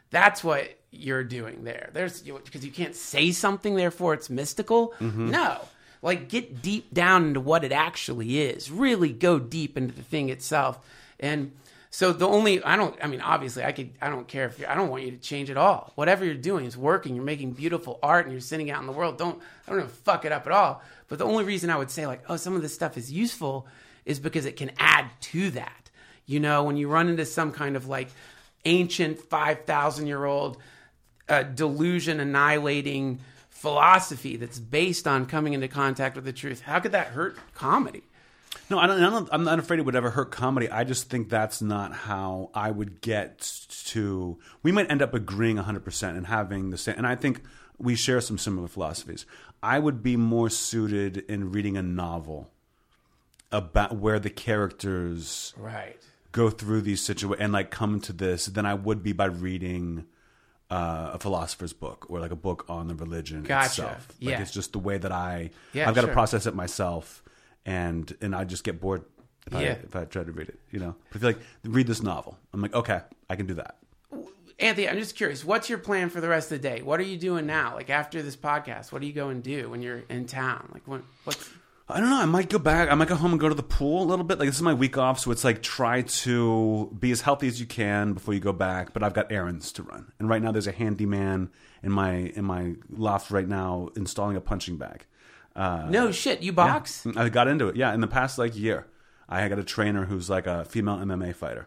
Speaker 1: That's what you're doing there. Because you can't say something, therefore it's mystical. No. Like, get deep down into what it actually is. Really go deep into the thing itself. And so obviously I don't care if I don't want you to change at all. Whatever you're doing is working. You're making beautiful art and you're sending out in the world. I don't even fuck it up at all. But the only reason I would say like, oh, some of this stuff is useful is because it can add to that. You know, when you run into some kind of like ancient 5,000-year-old delusion annihilating philosophy that's based on coming into contact with the truth, how could that hurt comedy?
Speaker 4: No, I'm not afraid it would ever hurt comedy. I just think that's not how I would get to. We might end up agreeing 100% and having the same. And I think we share some similar philosophies. I would be more suited in reading a novel about where the characters go through these situations and like come to this than I would be by reading a philosopher's book or like a book on the religion itself. Like it's just the way that I've got to process it myself, and I just get bored if I try to read it. You know, but if you like read this novel, I'm like, okay, I can do that.
Speaker 1: Anthony, I'm just curious. What's your plan for the rest of the day? What are you doing now? Like after this podcast, what do you go and do when you're in town? Like what's
Speaker 4: I don't know. I might go back. I might go home and go to the pool a little bit. Like this is my week off, so it's like try to be as healthy as you can before you go back. But I've got errands to run, and right now there's a handyman in my loft right now installing a punching bag.
Speaker 1: No shit, you box?
Speaker 4: Yeah, I got into it. Yeah, in the past like year, I got a trainer who's like a female MMA fighter,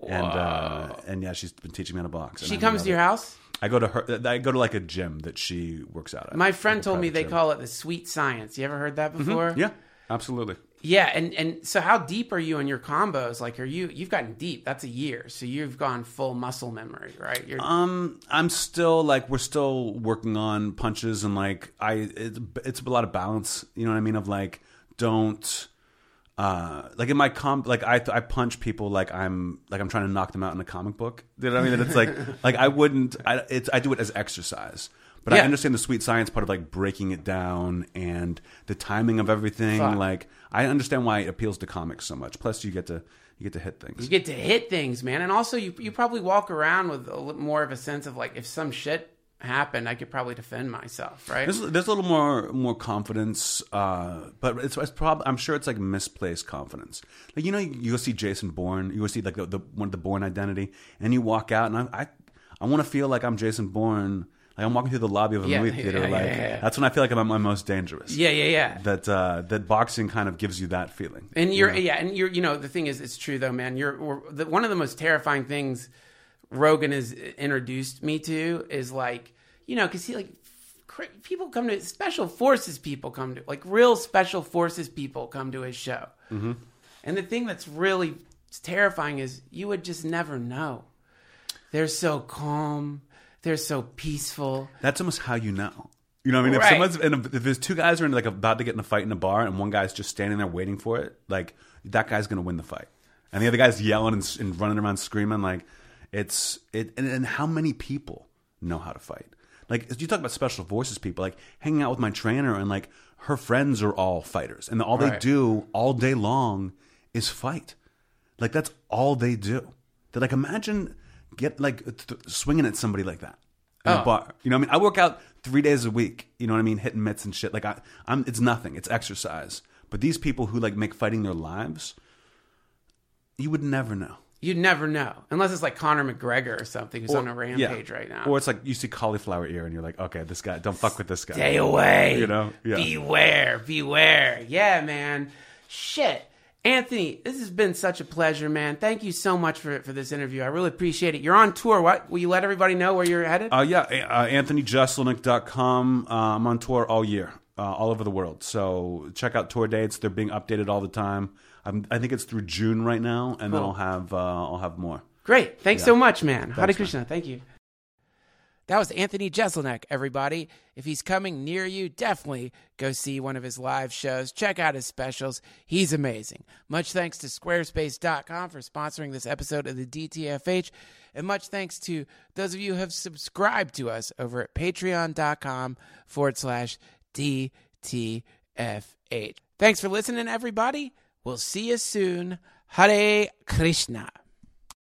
Speaker 4: and yeah, she's been teaching me how to box.
Speaker 1: She comes to your house?
Speaker 4: I go to like a gym that she works out at.
Speaker 1: My friend told me they call it the sweet science. You ever heard that before?
Speaker 4: Mm-hmm. Yeah, absolutely.
Speaker 1: Yeah, and so how deep are you in your combos? Like, you've gotten deep. That's a year, so you've gone full muscle memory, right?
Speaker 4: I'm still like we're still working on punches and like it's a lot of balance. You know what I mean? Of like don't. Like in my I punch people like I'm trying to knock them out in a comic book. You know what I mean? And it's like I wouldn't. I do it as exercise, but I understand the sweet science part of like breaking it down and the timing of everything. Fuck. Like I understand why it appeals to comics so much. Plus, you get to hit things.
Speaker 1: You get to hit things, man, and also you probably walk around with more of a sense of like if some shit happened, I could probably defend myself, right?
Speaker 4: There's a little more confidence, but it's probably I'm sure it's like misplaced confidence. Like you know, you go see Jason Bourne, you go see like the Bourne Identity, and you walk out, and I want to feel like I'm Jason Bourne. Like I'm walking through the lobby of a movie theater. That's when I feel like I'm most dangerous.
Speaker 1: Yeah.
Speaker 4: That boxing kind of gives you that feeling.
Speaker 1: And you're you know the thing is, it's true though, man. One of the most terrifying things Rogan has introduced me to is like, you know, because he like people come to special forces people come to like real special forces people come to his show. Mm-hmm. And the thing that's really terrifying is you would just never know. They're so calm. They're so peaceful.
Speaker 4: That's almost how you know. You know what I mean? If there's two guys who are like about to get in a fight in a bar and one guy's just standing there waiting for it, like that guy's going to win the fight. And the other guy's yelling and running around screaming like and how many people know how to fight? Like you talk about special forces people, like hanging out with my trainer and like her friends are all fighters and all they do all day long is fight. Like that's all they do. They're like, imagine swinging at somebody like that in a bar. You know what I mean? I work out 3 days a week. You know what I mean? Hitting mitts and shit. Like it's nothing. It's exercise. But these people who like make fighting their lives, you would never know.
Speaker 1: You'd never know. Unless it's like Conor McGregor or something who's on a rampage right now.
Speaker 4: Or it's like you see cauliflower ear and you're like, okay, this guy, don't fuck with this guy.
Speaker 1: Stay away.
Speaker 4: You know? Yeah.
Speaker 1: Beware. Yeah, man. Shit. Anthony, this has been such a pleasure, man. Thank you so much for this interview. I really appreciate it. You're on tour. What? Will you let everybody know where you're headed? AnthonyJeselnik.com. I'm on tour all year, all over the world. So check out tour dates. They're being updated all the time. I think it's through June right now, and then I'll have more. Great. Thanks so much, man. Hare Krishna. Thank you. That was Anthony Jeselnik, everybody. If he's coming near you, definitely go see one of his live shows. Check out his specials. He's amazing. Much thanks to Squarespace.com for sponsoring this episode of the DTFH. And much thanks to those of you who have subscribed to us over at patreon.com/DTFH. Thanks for listening, everybody. We'll see you soon. Hare Krishna.